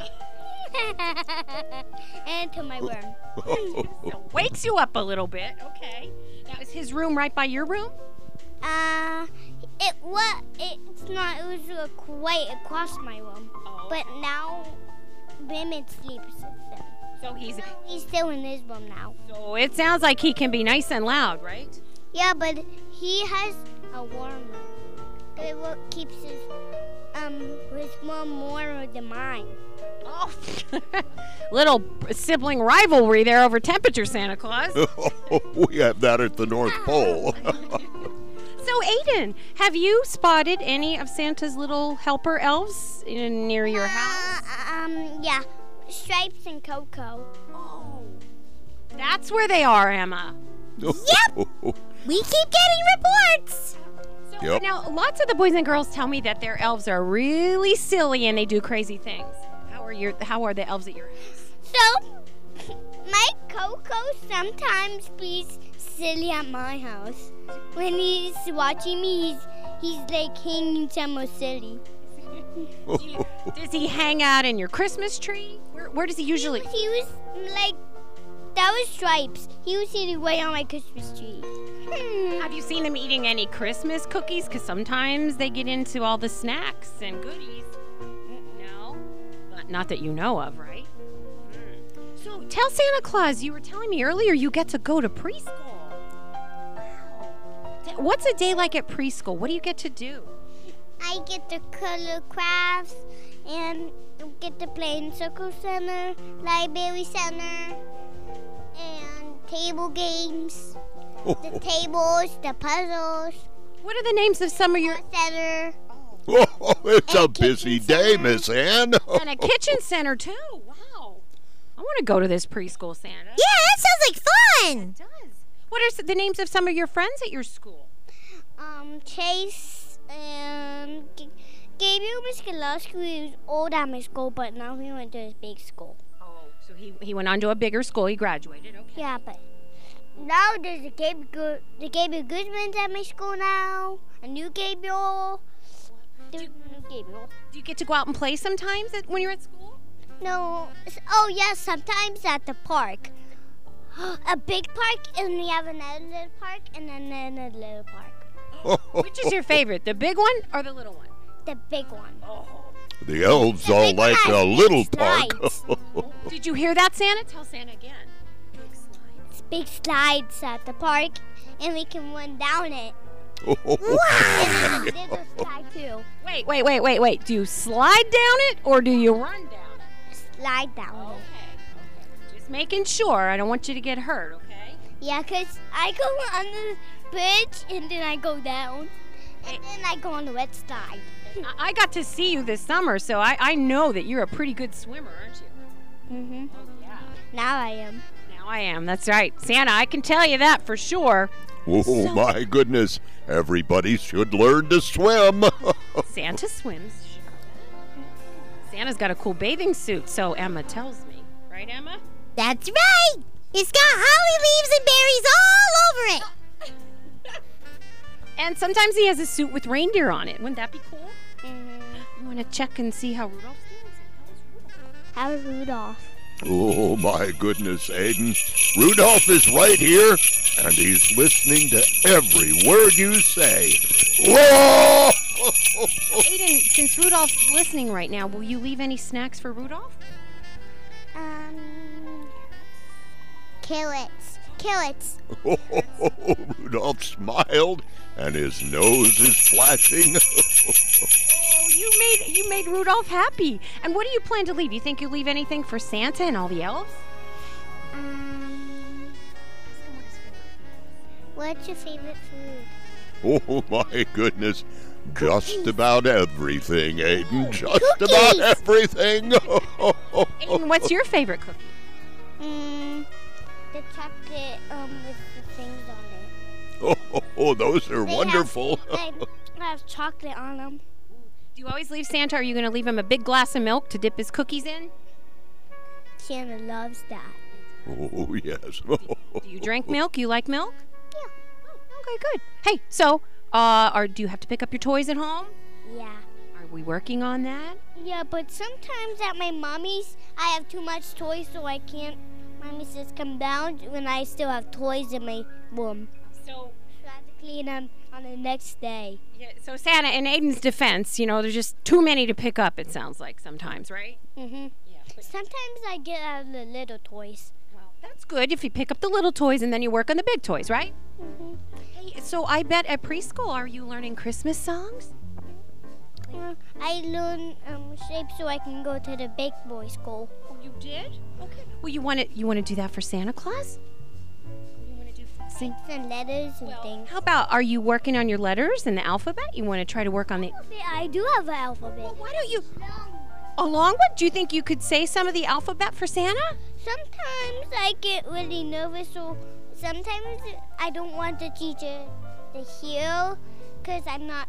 And into my room. So wakes you up a little bit. Okay. Now, is his room right by your room? Uh, it what? It's not. It was uh, quite across my room. Oh. But now, Min sleeps with him. So he's he's still in his room now. So it sounds like he can be nice and loud, right? Yeah, but he has a warm room. It will keeps his um his mom warmer than mine. Oh, little sibling rivalry there over temperature, Santa Claus. We have that at the North Pole. So, Aiden, have you spotted any of Santa's little helper elves in, near your house? Uh, um, yeah, Stripes and Coco. Oh, that's where they are, Emma. Yep. We keep getting reports. So, Yep. Now, lots of the boys and girls tell me that their elves are really silly and they do crazy things. How are your How are the elves at your house? So, my Coco sometimes be silly at my house. When he's watching me, he's, he's like hanging somewhere silly. Do you, does he hang out in your Christmas tree? Where, where does he usually? He was, he was like, that was Stripes. He was sitting way on my Christmas tree. Hmm. Have you seen them eating any Christmas cookies? Because sometimes they get into all the snacks and goodies. No? Not, not that you know of, right? Mm. So tell Santa Claus, you were telling me earlier you get to go to preschool. Wow. What's a day like at preschool? What do you get to do? I get to color crafts and get to play in Circle Center, Library Center, and table games. The tables, the puzzles. What are the names of some of your... Center. Oh, it's a busy day, Miss Ann. And a kitchen center, too. Wow. I want to go to this preschool, Santa. Yeah, that sounds like fun. It does. What are the names of some of your friends at your school? Um, Chase and G- Gabriel Miskowski was old at my school, but now he went to his big school. Oh, so he, he went on to a bigger school. He graduated, okay. Yeah, but now there's a Gabriel, the Gabriel Goodman's at my school now. A new Gabriel. There's a new Gabriel. Do you get to go out and play sometimes at, when you're at school? No. Oh, yes, sometimes at the park. A big park, and we have another little park, and then another little park. Which is your favorite, the big one or the little one? The big one. Oh. The elves all like a little park. Did you hear that, Santa? Tell Santa again. Big slides. Big slides at the park, and we can run down it. Wow! And then there's a slide too. Wait, wait, wait, wait, wait. Do you slide down it or do you run down it? Slide down Okay, it. okay. Just making sure. I don't want you to get hurt, okay? Yeah, because I go on the bridge, and then I go down, and then I go on the wet slide. I, I got to see you this summer, so I, I know that you're a pretty good swimmer, aren't you? Mm-hmm. Oh, yeah. Now I am. Now I am. That's right. Santa, I can tell you that for sure. Oh, So- my goodness. Everybody should learn to swim. Santa swims. Santa's got a cool bathing suit, so Emma tells me. Right, Emma? That's right. It's got holly leaves and berries all over it. And sometimes he has a suit with reindeer on it. Wouldn't that be cool? Mm-hmm. You want to check and see how Rudolph's doing? How is Rudolph? Oh, my goodness, Aiden. Rudolph is right here, and he's listening to every word you say. Whoa! Aiden, since Rudolph's listening right now, will you leave any snacks for Rudolph? Um, carrots. Carrots. Rudolph smiled, and his nose is flashing. Oh, you made you made Rudolph happy. And what do you plan to leave? You think you'll leave anything for Santa and all the elves? Um, what's your favorite food? Oh, my goodness. Just about everything, Aiden. Just Cookies. about everything. Aiden, what's your favorite cookie? Mm, the chocolate um with the things on it. Oh, those are They wonderful. Have, they have chocolate on them. Do you always leave Santa? Or are you going to leave him a big glass of milk to dip his cookies in? Santa loves that. Oh, yes. Do you drink milk? You like milk? Yeah. Oh, okay, good. Hey, so, uh, or do you have to pick up your toys at home? Yeah. Are we working on that? Yeah, but sometimes at my mommy's, I have too much toys, so I can't. Mommy says come down when I still have toys in my room. So, So I have to clean them on the next day. Yeah, so Santa, in Aiden's defense, you know, there's just too many to pick up, it sounds like sometimes, right? Mm-hmm. Yeah. Sometimes I get out of the little toys. Well, that's good if you pick up the little toys and then you work on the big toys, right? Mm-hmm. Hey, so I bet at preschool, are you learning Christmas songs? Uh, I learn um, shapes so I can go to the big boy school. Oh, you did? Okay. Well, you want to you want to do that for Santa Claus? You want to do sing and letters and well, things. How about, are you working on your letters and the alphabet? You want to try to work on the... I do have an alphabet. Well, why don't you... A long one? Do you think you could say some of the alphabet for Santa? Sometimes I get really nervous, so sometimes I don't want the teacher to hear because I'm not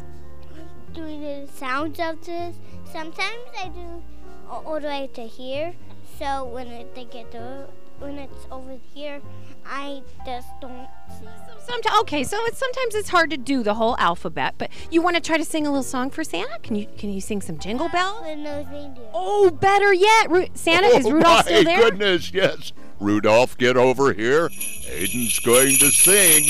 doing the sounds of this. Sometimes I do all the way to here, so when it, they get to, when it's over here, I just don't see. Sometimes, okay, so it's sometimes it's hard to do the whole alphabet, but you want to try to sing a little song for Santa? Can you can you sing some Jingle Bells? Oh, better yet, Ru- Santa oh, is Rudolph still there? My goodness, yes. Rudolph, get over here. Aiden's going to sing.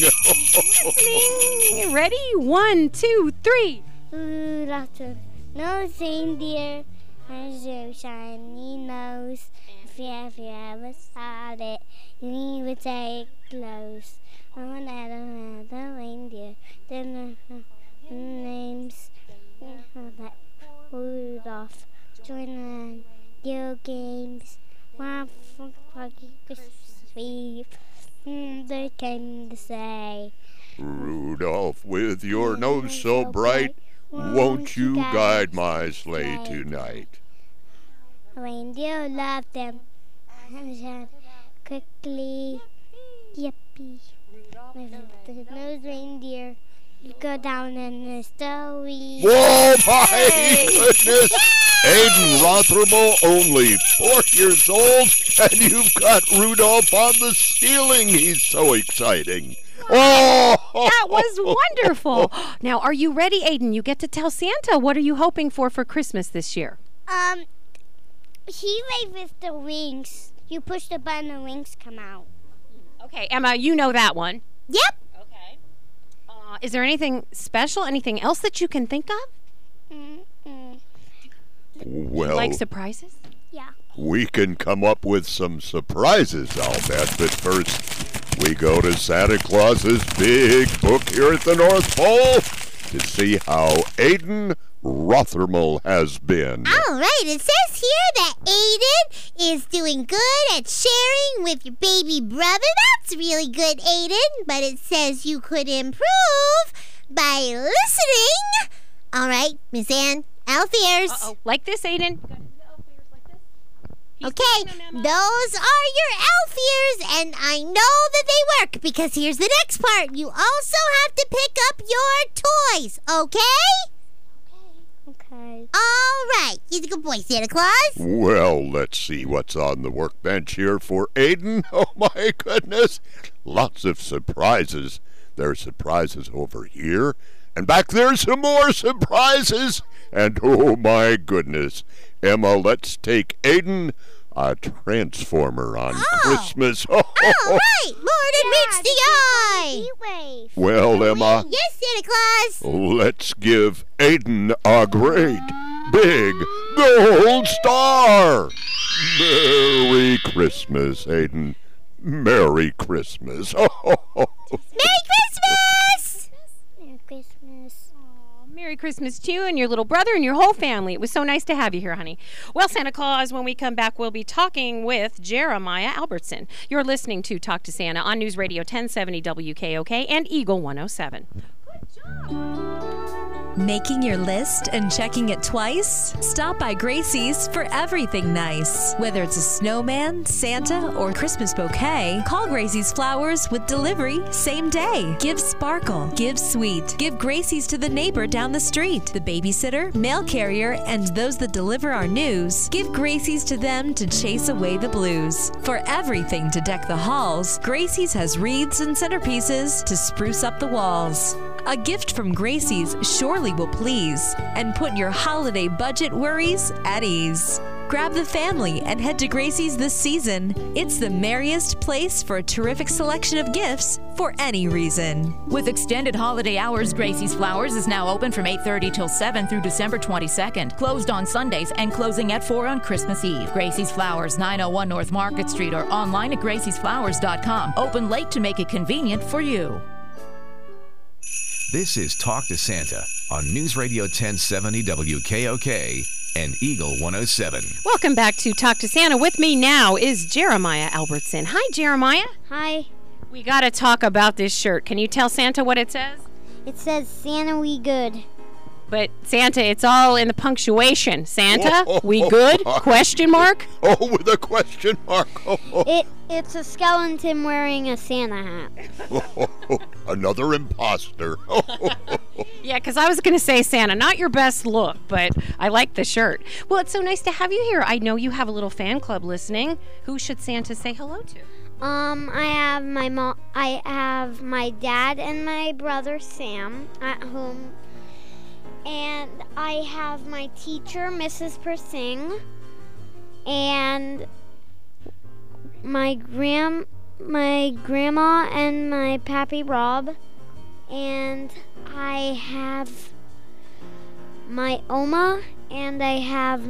Listening. Ready? One, two, three. Rudolph the nose reindeer has a shiny nose. If you ever, ever saw it, you would take it close. Oh, another, another reindeer. Then the names like Rudolph. Join your games. One for Christmas Eve. They came to say, Rudolph, with your nose so bright, won't you guide my sleigh tonight? Reindeer loved them. And said quickly, yippee. The nose reindeer, you go down in the story. Whoa, my goodness! Aiden Rothermel, only four years old, and you've got Rudolph on the ceiling. He's so exciting. Oh! That was wonderful. Now, are you ready, Aiden? You get to tell Santa. What are you hoping for for Christmas this year? Um, he raises the wings. You push the button, the wings come out. Okay, Emma, you know that one. Yep. Okay. Uh, is there anything special, anything else that you can think of? Mm-mm. Well, you like surprises? Yeah. We can come up with some surprises, I'll bet. But first, we go to Santa Claus's big book here at the North Pole to see how Aiden Rothermel has been. All right, it says here that Aiden is doing good at sharing with your baby brother. That's really good, Aiden. But it says you could improve by listening. All right, Miss Ann, elf ears. Uh-oh. Like this, Aiden? Okay, those are your elf ears, and I know that they work because here's the next part. You also have to pick up your toys, okay? Okay. All right. He's a good boy, Santa Claus. Well, let's see what's on the workbench here for Aiden. Oh, my goodness. Lots of surprises. There are surprises over here. And back there, some more surprises. And, oh, my goodness. Emma, let's take Aiden a transformer on oh. Christmas. Oh, all right. More than yeah, meets the eye. Wave. Well, Emma. Yes, Santa Claus. Let's give Aiden a great big gold star. Merry Christmas, Aiden. Merry Christmas. Merry Christmas. Merry Christmas. Merry Christmas to you and your little brother and your whole family. It was so nice to have you here, honey. Well, Santa Claus, when we come back, we'll be talking with Jeremiah Albertson. You're listening to Talk to Santa on News Radio ten seventy W K O K and Eagle one oh seven. Good job. Making your list and checking it twice? Stop by Gracie's for everything nice. Whether it's a snowman, Santa, or Christmas bouquet, call Gracie's Flowers with delivery same day. Give sparkle, give sweet, give Gracie's to the neighbor down the street, the babysitter, mail carrier, and those that deliver our news. Give Gracie's to them to chase away the blues. For everything to deck the halls, Gracie's has wreaths and centerpieces to spruce up the walls. A gift from Gracie's surely will please and put your holiday budget worries at ease. Grab the family and head to Gracie's this season. It's the merriest place for a terrific selection of gifts for any reason. With extended holiday hours, Gracie's Flowers is now open from eight thirty till seven through December twenty-second. Closed on Sundays and closing at four on Christmas Eve. Gracie's Flowers, nine oh one North Market Street, or online at gracies flowers dot com. Open late to make it convenient for you. This is Talk to Santa on News Radio ten seventy W K O K and Eagle one oh seven. Welcome back to Talk to Santa. With me now is Jeremiah Albertson. Hi, Jeremiah. Hi. We got to talk about this shirt. Can you tell Santa what it says? It says Santa we good. But Santa, it's all in the punctuation. Santa, we good? Question mark? Oh, with a question mark. It It's a skeleton wearing a Santa hat. Another imposter. Yeah, because I was going to say Santa, not your best look, but I like the shirt. Well, it's so nice to have you here. I know you have a little fan club listening. Who should Santa say hello to? Um, I have my mom. I have my dad and my brother Sam at home. And I have my teacher, Missus Persing, and my gram, my grandma and my pappy Rob, and I have my Oma, and I have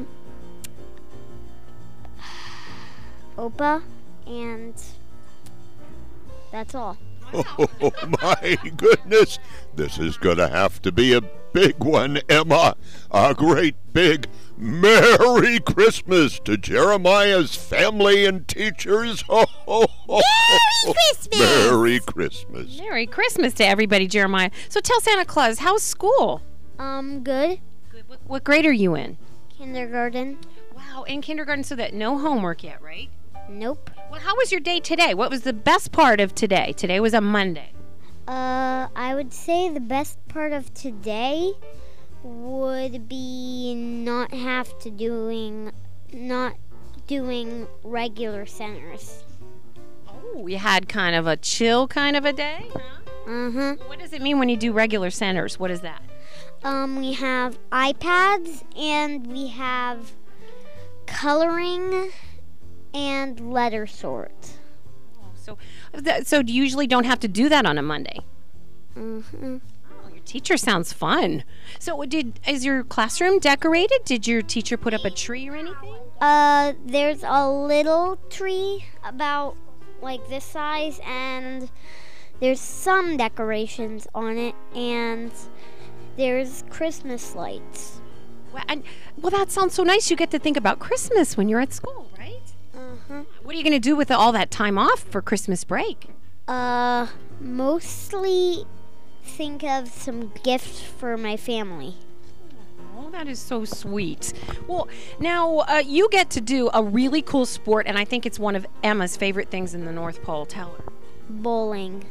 Opa, and that's all. Oh, my goodness. This is going to have to be a big one, Emma. A great big Merry Christmas to Jeremiah's family and teachers. Ho, ho, ho, Merry Christmas! Merry Christmas. Merry Christmas to everybody, Jeremiah. So tell Santa Claus, how's school? Um, good. Good. What, what grade are you in? Kindergarten. Wow, in kindergarten, so that no homework yet, right? Nope. Well, how was your day today? What was the best part of today? Today was a Monday. Uh, I would say the best part of today would be not have to doing, not doing regular centers. Oh, you had kind of a chill kind of a day, huh? Uh-huh. What does it mean when you do regular centers? What is that? Um, we have iPads and we have coloring and letter sort. So, so you usually don't have to do that on a Monday. Mm-hmm. Oh, your teacher sounds fun. So, did is your classroom decorated? Did your teacher put up a tree or anything? Uh, there's a little tree about like this size, and there's some decorations on it, and there's Christmas lights. Well, and, well, that sounds so nice. You get to think about Christmas when you're at school, right? Uh-huh. What are you going to do with all that time off for Christmas break? Uh, mostly think of some gifts for my family. Oh, that is so sweet. Well, now uh, you get to do a really cool sport, and I think it's one of Emma's favorite things in the North Pole. Tell her. Bowling.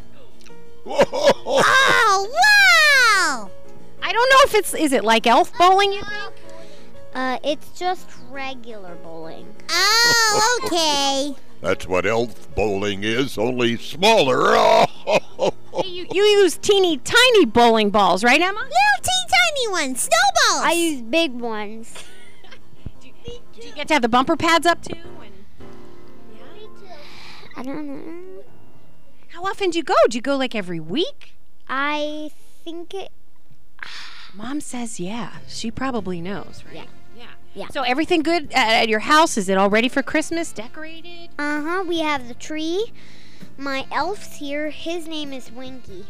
Oh, wow! I don't know if it's, is it like elf bowling, you think? Uh, it's just regular bowling. Oh, okay. That's what elf bowling is, only smaller. Hey, you, you use teeny tiny bowling balls, right, Emma? Little teeny tiny ones, snowballs. I use big ones. do, you, do you get to have the bumper pads up too? And... I don't know. How often do you go? Do you go like every week? I think it... Mom says yeah. She probably knows, right? Yeah. Yeah. Yeah. So everything good at, at your house? Is it all ready for Christmas? Decorated? Uh-huh. We have the tree. My elf's here. His name is Winky.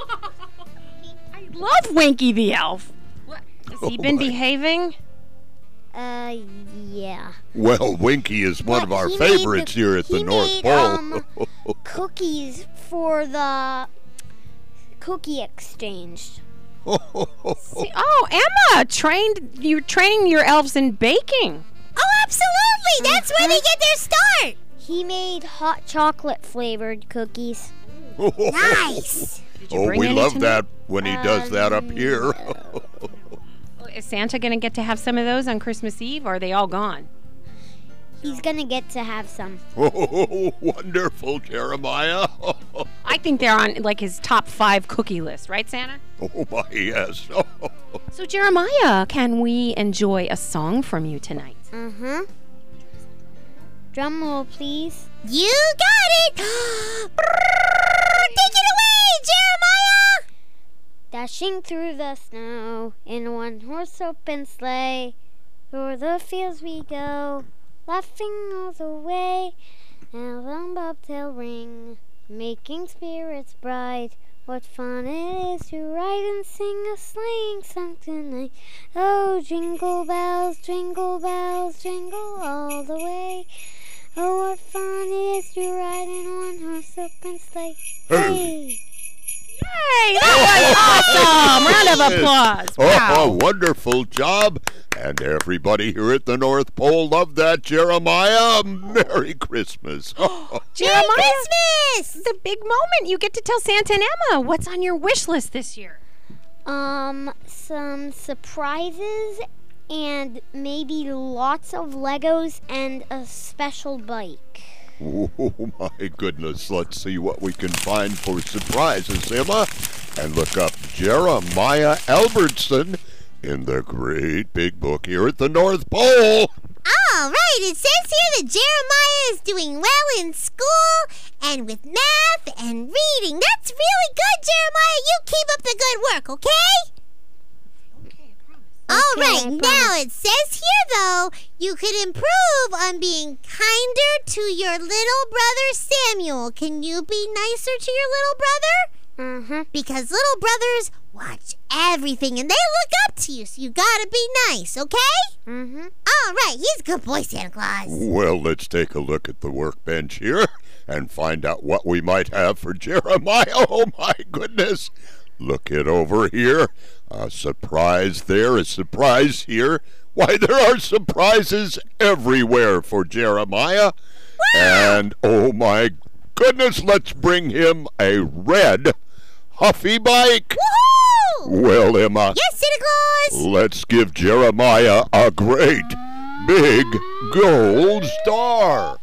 I love Winky the elf. What? Has he Oh, been my. behaving? Uh, yeah. Well, Winky is one Well, of our he made favorites the- here at the he North made, Pole. um, cookies for the cookie exchange. See, oh, Emma, trained you're training your elves in baking. Oh, absolutely. That's where they get their start. He made hot chocolate flavored cookies. Nice. Did you Oh, bring we any love tonight? that when he does that up here. Is Santa going to get to have some of those on Christmas Eve, or are they all gone? He's gonna get to have some. Oh, wonderful, Jeremiah. I think they're on like his top five cookie list, right, Santa? Oh, my, yes. So, Jeremiah, can we enjoy a song from you tonight? Uh-huh. Drum roll, please. You got it! Take it away, Jeremiah! Dashing through the snow in a one-horse open sleigh, o'er the fields we go, laughing all the way. Now the bobtail ring, making spirits bright. What fun it is to ride and sing a sleighing song tonight. Oh, jingle bells, jingle bells, jingle all the way. Oh, what fun it is to ride in one horse open sleigh. Hey! Yay! That was awesome! Round of applause. Wow. Oh, wonderful job. And everybody here at the North Pole loved that, Jeremiah. Merry Christmas. Jeremiah, Merry Christmas! the big moment. You get to tell Santa and Emma what's on your wish list this year. Um, some surprises and maybe lots of Legos and a special bike. Oh, my goodness. Let's see what we can find for surprises, Emma. And look up Jeremiah Albertson in the great big book here at the North Pole. All right, it says here that Jeremiah is doing well in school and with math and reading. That's really good, Jeremiah. You keep up the good work, okay? All Okay, right, I now it says here, though, you could improve on being kinder to your little brother Samuel. Can you be nicer to your little brother? Uh-huh. Because little brothers watch everything and they look up to you, so you gotta be nice, okay? Mm-hmm. All right, he's a good boy, Santa Claus. Well, let's take a look at the workbench here and find out what we might have for Jeremiah. Oh, my goodness. Look it over here. A surprise there, a surprise here. Why, there are surprises everywhere for Jeremiah. Wow. And, oh, my goodness, let's bring him a red Huffy bike. Woohoo! Well, Emma. Yes, Santa Claus. Let's give Jeremiah a great big gold star.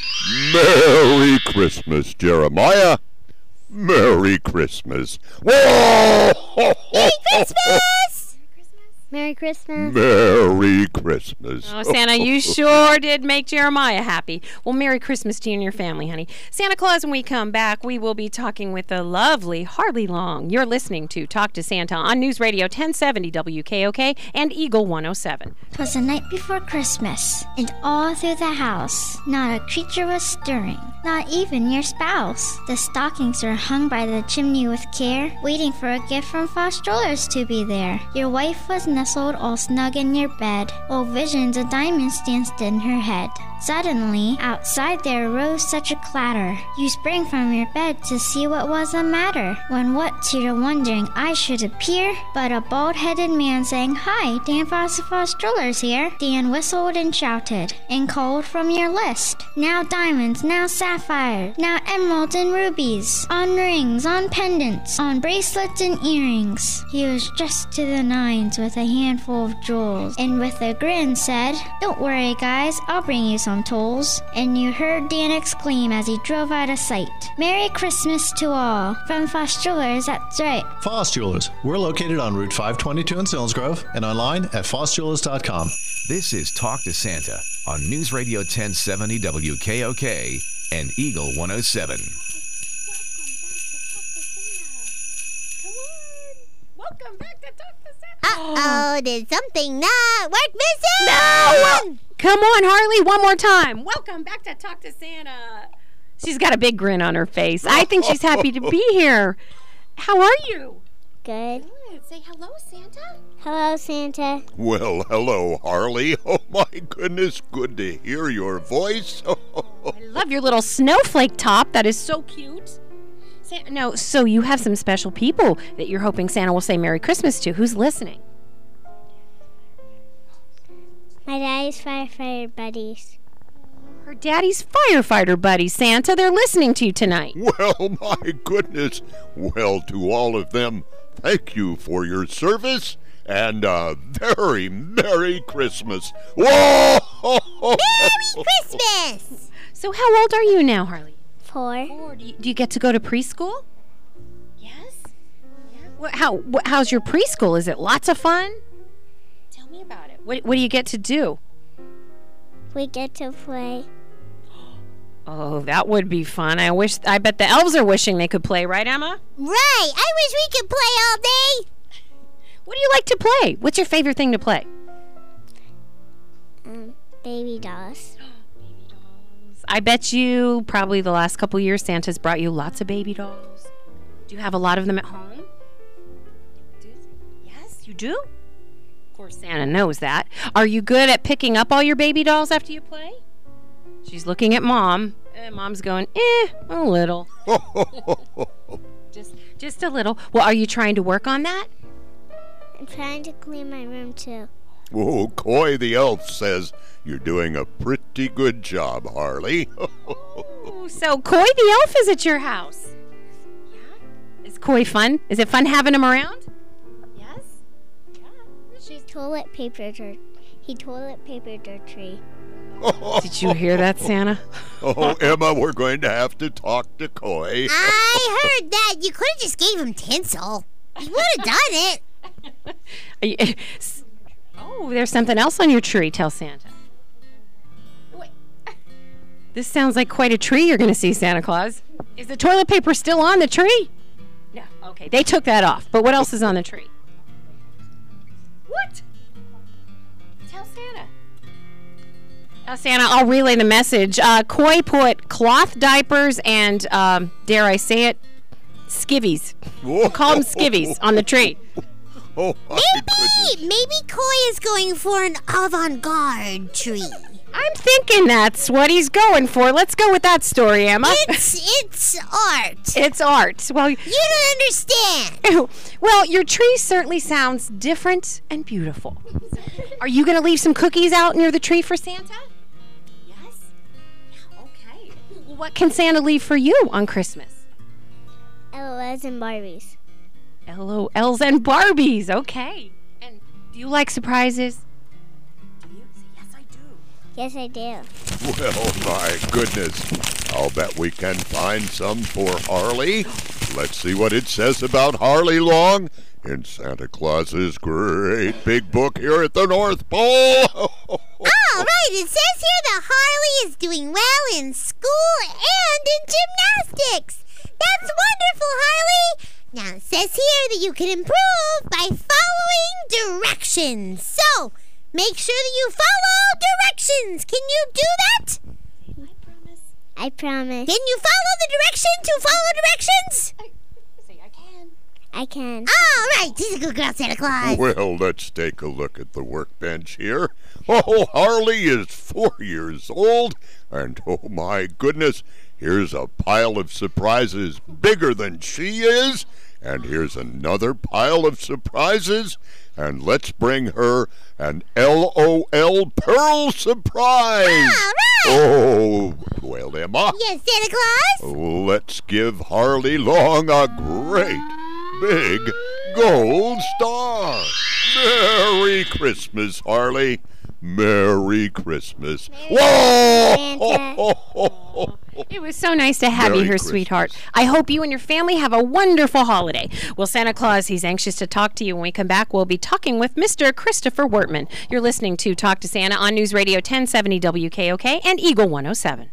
Merry Christmas, Jeremiah. Merry Christmas. Whoa! Merry Christmas! Merry Christmas. Merry Christmas. Oh, Santa, you sure did make Jeremiah happy. Well, Merry Christmas to you and your family, honey. Santa Claus, when we come back, we will be talking with the lovely Harley Long. You're listening to Talk to Santa on News Radio ten seventy W K O K and Eagle one oh seven. 'Twas the night before Christmas, and all through the house not a creature was stirring, not even your spouse. The stockings were hung by the chimney with care, waiting for a gift from Foss Strollers to be there. Your wife was nestled all snug in your bed, while visions of diamonds danced in her head. Suddenly, outside there arose such a clatter. You sprang from your bed to see what was the matter, when what to your wondering eyes should appear but a bald-headed man saying, "Hi, Dan Foss of Foss Strollers here." Dan whistled and shouted, and called from your list, "Now diamonds, now sapphires, now emeralds and rubies, on rings, on pendants, on bracelets and earrings." He was dressed to the nines with a handful of jewels, and with a grin said, "Don't worry, guys, I'll bring you some tolls." And you heard Dan exclaim as he drove out of sight, "Merry Christmas to all, from Foss Jewelers, that's right." Foss Jewelers. We're located on Route five twenty-two in Selinsgrove and online at foss jewelers dot com. This is Talk to Santa on News Radio ten seventy W K O K and Eagle one oh seven. Welcome back to Talk to Santa. Uh-oh, did something not work, Missy? No! Come on, Harley, one more time. Welcome back to Talk to Santa. She's got a big grin on her face. I think she's happy to be here. How are you? Good. Good. Say hello, Santa. Hello, Santa. Well, hello, Harley. Oh, my goodness, good to hear your voice. I love your little snowflake top. That is so cute. Santa, no, so you have some special people that you're hoping Santa will say Merry Christmas to. Who's listening? My daddy's firefighter buddies. Her daddy's firefighter buddies, Santa. They're listening to you tonight. Well, my goodness. Well, to all of them, thank you for your service and a very Merry Christmas. Whoa! Merry Christmas! So how old are you now, Harley? Four. Four. Do you, do you get to go to preschool? Yes. Yeah. What, how? What, how's your preschool? Is it lots of fun? Tell me about it. What, what do you get to do? We get to play. Oh, that would be fun. I wish. I bet the elves are wishing they could play, right, Emma? Right. I wish we could play all day. What do you like to play? What's your favorite thing to play? Um, baby dolls. Baby dolls. I bet you probably the last couple years Santa's brought you lots of baby dolls. Do you have a lot of them at home? Yes, you do? Of course, Santa knows that. Are you good at picking up all your baby dolls after you play? She's looking at Mom, and Mom's going, eh, a little. just, just a little. Well, are you trying to work on that? I'm trying to clean my room, too. Oh, Coy the elf says you're doing a pretty good job, Harley. Ooh, so Coy the elf is at your house. Yeah? Is Coy fun? Is it fun having him around? Yes? Yeah. She's toilet papered her. He toilet papered her tree. Did you hear that, Santa? Oh, Emma, we're going to have to talk to Coy. I heard that. You could have just gave him tinsel. He would have done it. Oh, there's something else on your tree, tell Santa. Wait. This sounds like quite a tree you're going to see, Santa Claus. Is the toilet paper still on the tree? No. Okay, they took that off. But what else is on the tree? What? Tell Santa. Uh, Santa, I'll relay the message. Uh, Coy put cloth diapers and, um, dare I say it, skivvies. We'll call them skivvies on the tree. Oh, maybe, maybe Coy is going for an avant-garde tree. I'm thinking that's what he's going for. Let's go with that story, Emma. It's it's art. It's art. Well, you don't understand. Well, your tree certainly sounds different and beautiful. Are you going to leave some cookies out near the tree for Santa? Yes. Yeah, okay. Well, what can Santa leave for you on Christmas? L O Ls and Barbies. L O Ls and Barbies. Okay. And do you like surprises? Yes, I do. Well, my goodness. I'll bet we can find some for Harley. Let's see what it says about Harley Long in Santa Claus's great big book here at the North Pole. All right, it says here that Harley is doing well in school and in gymnastics. That's wonderful, Harley. Now, it says here that you can improve by following directions. So, make sure that you follow directions. Can you do that? I promise. I promise. Can you follow the direction to follow directions? I, say I can. I can. All right. She's a good girl, Santa Claus. Well, let's take a look at the workbench here. Oh, Harley is four years old. And oh my goodness, here's a pile of surprises bigger than she is. And here's another pile of surprises. And let's bring her an L O L Pearl surprise. All right. Oh, well, Emma. Yes, Santa Claus. Let's give Harley Long a great big gold star. Merry Christmas, Harley. Merry Christmas. Whoa! It was so nice to have Merry you here, Christmas. sweetheart. I hope you and your family have a wonderful holiday. Well, Santa Claus, he's anxious to talk to you. When we come back, we'll be talking with Mister Christopher Wortman. You're listening to Talk to Santa on News Radio ten seventy W K O K and Eagle one oh seven.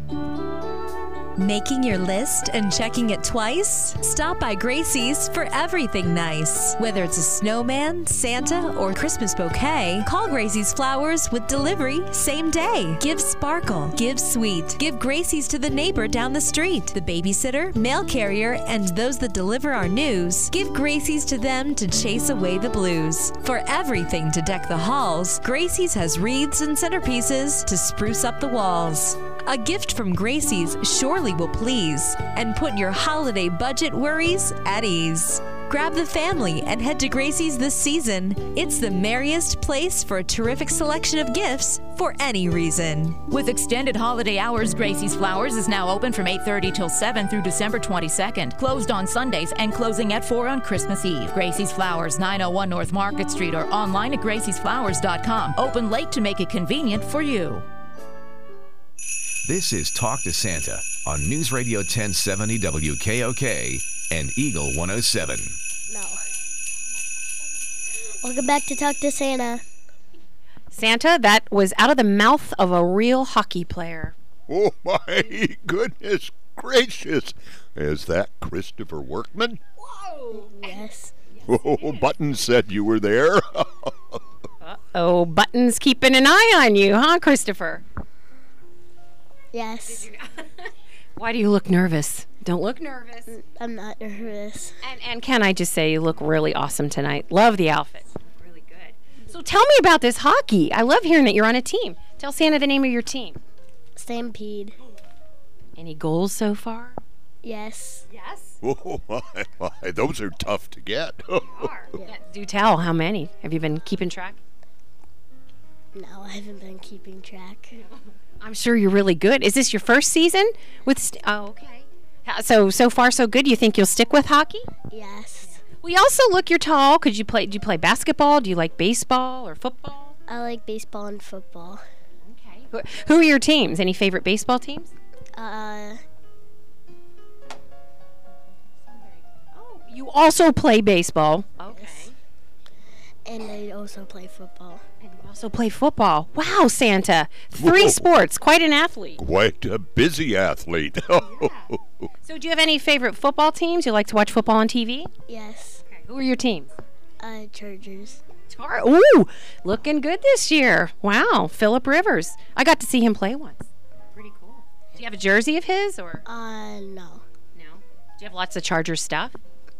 Making your list and checking it twice? Stop by Gracie's for everything nice. Whether it's a snowman, Santa, or Christmas bouquet, call Gracie's Flowers with delivery same day. Give sparkle, give sweet, give Gracie's to the neighbor down the street, the babysitter, mail carrier, and those that deliver our news. Give Gracie's to them to chase away the blues. For everything to deck the halls, Gracie's has wreaths and centerpieces to spruce up the walls. A gift from Gracie's surely will please and put your holiday budget worries at ease. Grab the family and head to Gracie's this season. It's the merriest place for a terrific selection of gifts for any reason. With extended holiday hours, Gracie's Flowers is now open from eight thirty till seven through December twenty-second. Closed on Sundays and closing at four on Christmas Eve. Gracie's Flowers, nine oh one North Market Street, or online at gracies flowers dot com. Open late to make it convenient for you. This is Talk to Santa on News Radio ten seventy W K O K and Eagle one oh seven. No. Welcome back to Talk to Santa. Santa, that was out of the mouth of a real hockey player. Oh, my goodness gracious. Is that Christopher Workman? Whoa. Yes. Oh, Buttons said you were there. Uh-oh, Buttons keeping an eye on you, huh, Christopher? Yes. Why do you look nervous? Don't look nervous. I'm not nervous. And, and can I just say, you look really awesome tonight. Love the outfit. Really good. So tell me about this hockey. I love hearing that you're on a team. Tell Santa the name of your team. Stampede. Any goals so far? Yes. Yes? Oh, my, my. Those are tough to get. Yeah. Do tell, how many? Have you been keeping track? No, I haven't been keeping track. I'm sure you're really good. Is this your first season with? St- oh, okay. So so far so good. You think you'll stick with hockey? Yes. We also look. You're tall. Could you play? Do you play basketball? Do you like baseball or football? I like baseball and football. Okay. Who, who are your teams? Any favorite baseball teams? Uh. Oh, you also play baseball. Okay. Yes. And I also play football. And you also play football. Wow, Santa. Three Whoa. sports. Quite an athlete. Quite a busy athlete. Yeah. So do you have any favorite football teams? You like to watch football on T V? Yes. Okay. Who are your teams? Uh, Chargers. Tar- Ooh, looking good this year. Wow, Phillip Rivers. I got to see him play once. Pretty cool. Do you have a jersey of his, or? Uh, no. No? Do you have lots of Charger stuff?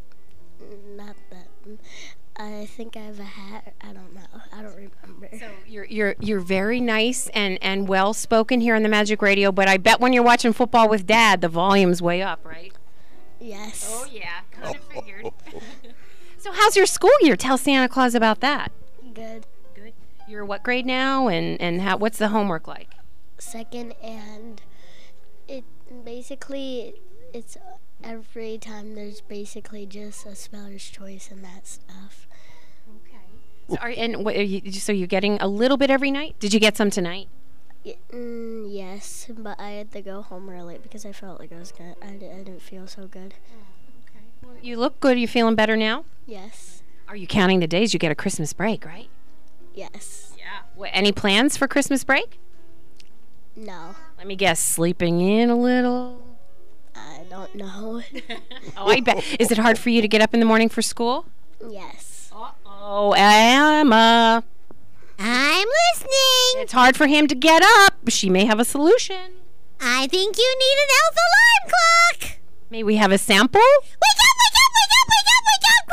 Not that. I think I have a hat. I don't know. I don't remember. So you're you're you're very nice and, and well spoken here on the Magic Radio, but I bet when you're watching football with Dad, the volume's way up, right? Yes. Oh yeah, kind of figured. So how's your school year? Tell Santa Claus about that. Good. Good. You're what grade now, and and how? What's the homework like? Second, and it basically it's every time there's basically just a speller's choice and that stuff. So, are, and what, are you, so you're getting a little bit every night? Did you get some tonight? Yeah, mm, yes, but I had to go home early because I felt like I was gonna. I, I didn't feel so good. Oh, okay. Well, you look good. Are you feeling better now? Yes. Are you counting the days you get a Christmas break, right? Yes. Yeah. What, any plans for Christmas break? No. Let me guess. Sleeping in a little. I don't know. Oh, I bet. Is it hard for you to get up in the morning for school? Yes. Oh, Emma. I'm listening. It's hard for him to get up. She may have a solution. I think you need an Elf alarm clock. May we have a sample? Wake up, wake up, wake up, wake up, wake up,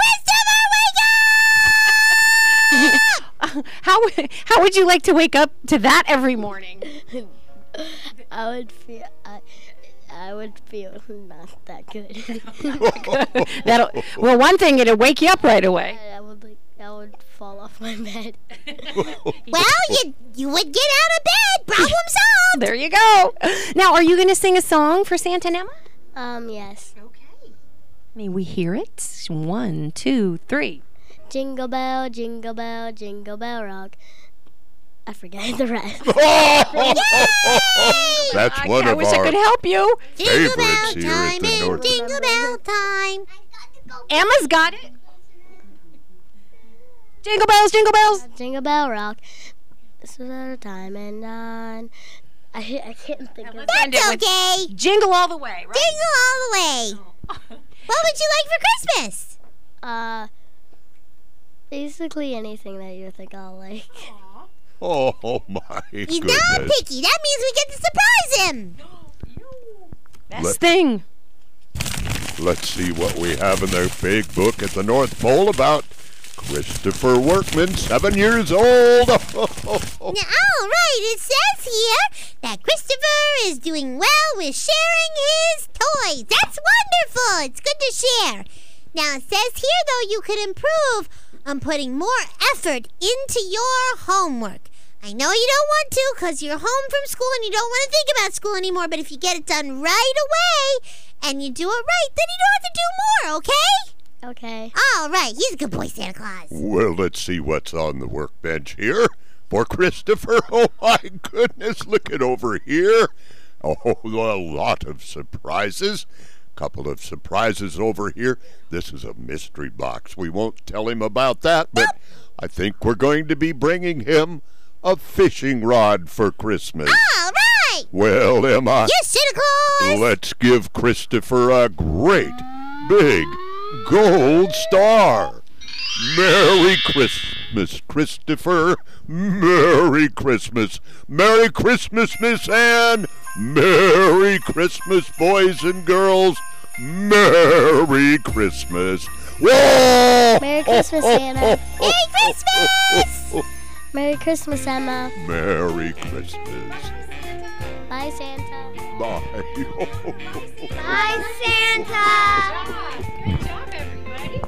Christopher, wake up! how, how would you like to wake up to that every morning? I would feel... I, I would feel not that good. That'll, well, one thing, it'll wake you up right away. I, I would like, I would fall off my bed. Well, you you would get out of bed. Problem solved. There you go. Now, are you going to sing a song for Santa and Emma? Um, yes. Okay. May we hear it? One, two, three. Jingle bell, jingle bell, jingle bell rock. I forget the rest. That's I, one I of wish our I could help you. Jingle bell favorites here at time the and North. jingle bell time. Emma's got it. Jingle bells, jingle bells. Jingle bell rock. This is our time and on. I I can't think of it. That's okay. Jingle all the way, right? Jingle all the way. What would you like for Christmas? Uh, basically anything that you think I'll like. Oh, my He's goodness. not picky. That means we get to surprise him. Best Let- thing. Let's see what we have in their big book at the North Pole about Christopher Workman, seven years old. Now, all right, it says here that Christopher is doing well with sharing his toys. That's wonderful. It's good to share. Now, it says here, though, you could improve on putting more effort into your homework. I know you don't want to because you're home from school and you don't want to think about school anymore, but if you get it done right away and you do it right, then you don't have to do more, okay? Okay. All right, he's a good boy, Santa Claus. Well, let's see what's on the workbench here for Christopher. Oh, my goodness, look it over here. Oh, a lot of surprises. Couple of surprises over here. This is a mystery box. We won't tell him about that, but I think we're going to be bringing him a fishing rod for Christmas. All right. Well, Emma. Yes, Santa Claus! Let's give Christopher a great, big, gold star. Merry Christmas, Christopher. Merry Christmas. Merry Christmas, Miss Ann. Merry Christmas, boys and girls. Merry Christmas. Whoa! Merry Christmas, Anna. Merry Christmas! Merry Christmas, Emma. Merry Christmas. Bye, Santa. Bye. Bye, Santa. Good job, everybody.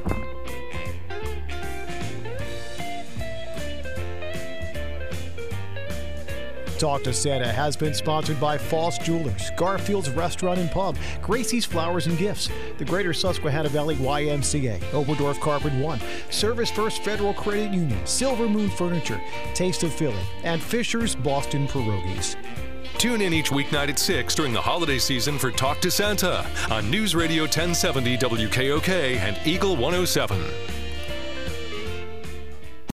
Talk to Santa has been sponsored by Foss Jewelers, Garfield's Restaurant and Pub, Gracie's Flowers and Gifts, the Greater Susquehanna Valley Y M C A, Oberdorf Carpet One, Service First Federal Credit Union, Silver Moon Furniture, Taste of Philly, and Fisher's Boston Pierogies. Tune in each weeknight at six during the holiday season for Talk to Santa on News Radio ten seventy W K O K and Eagle one oh seven.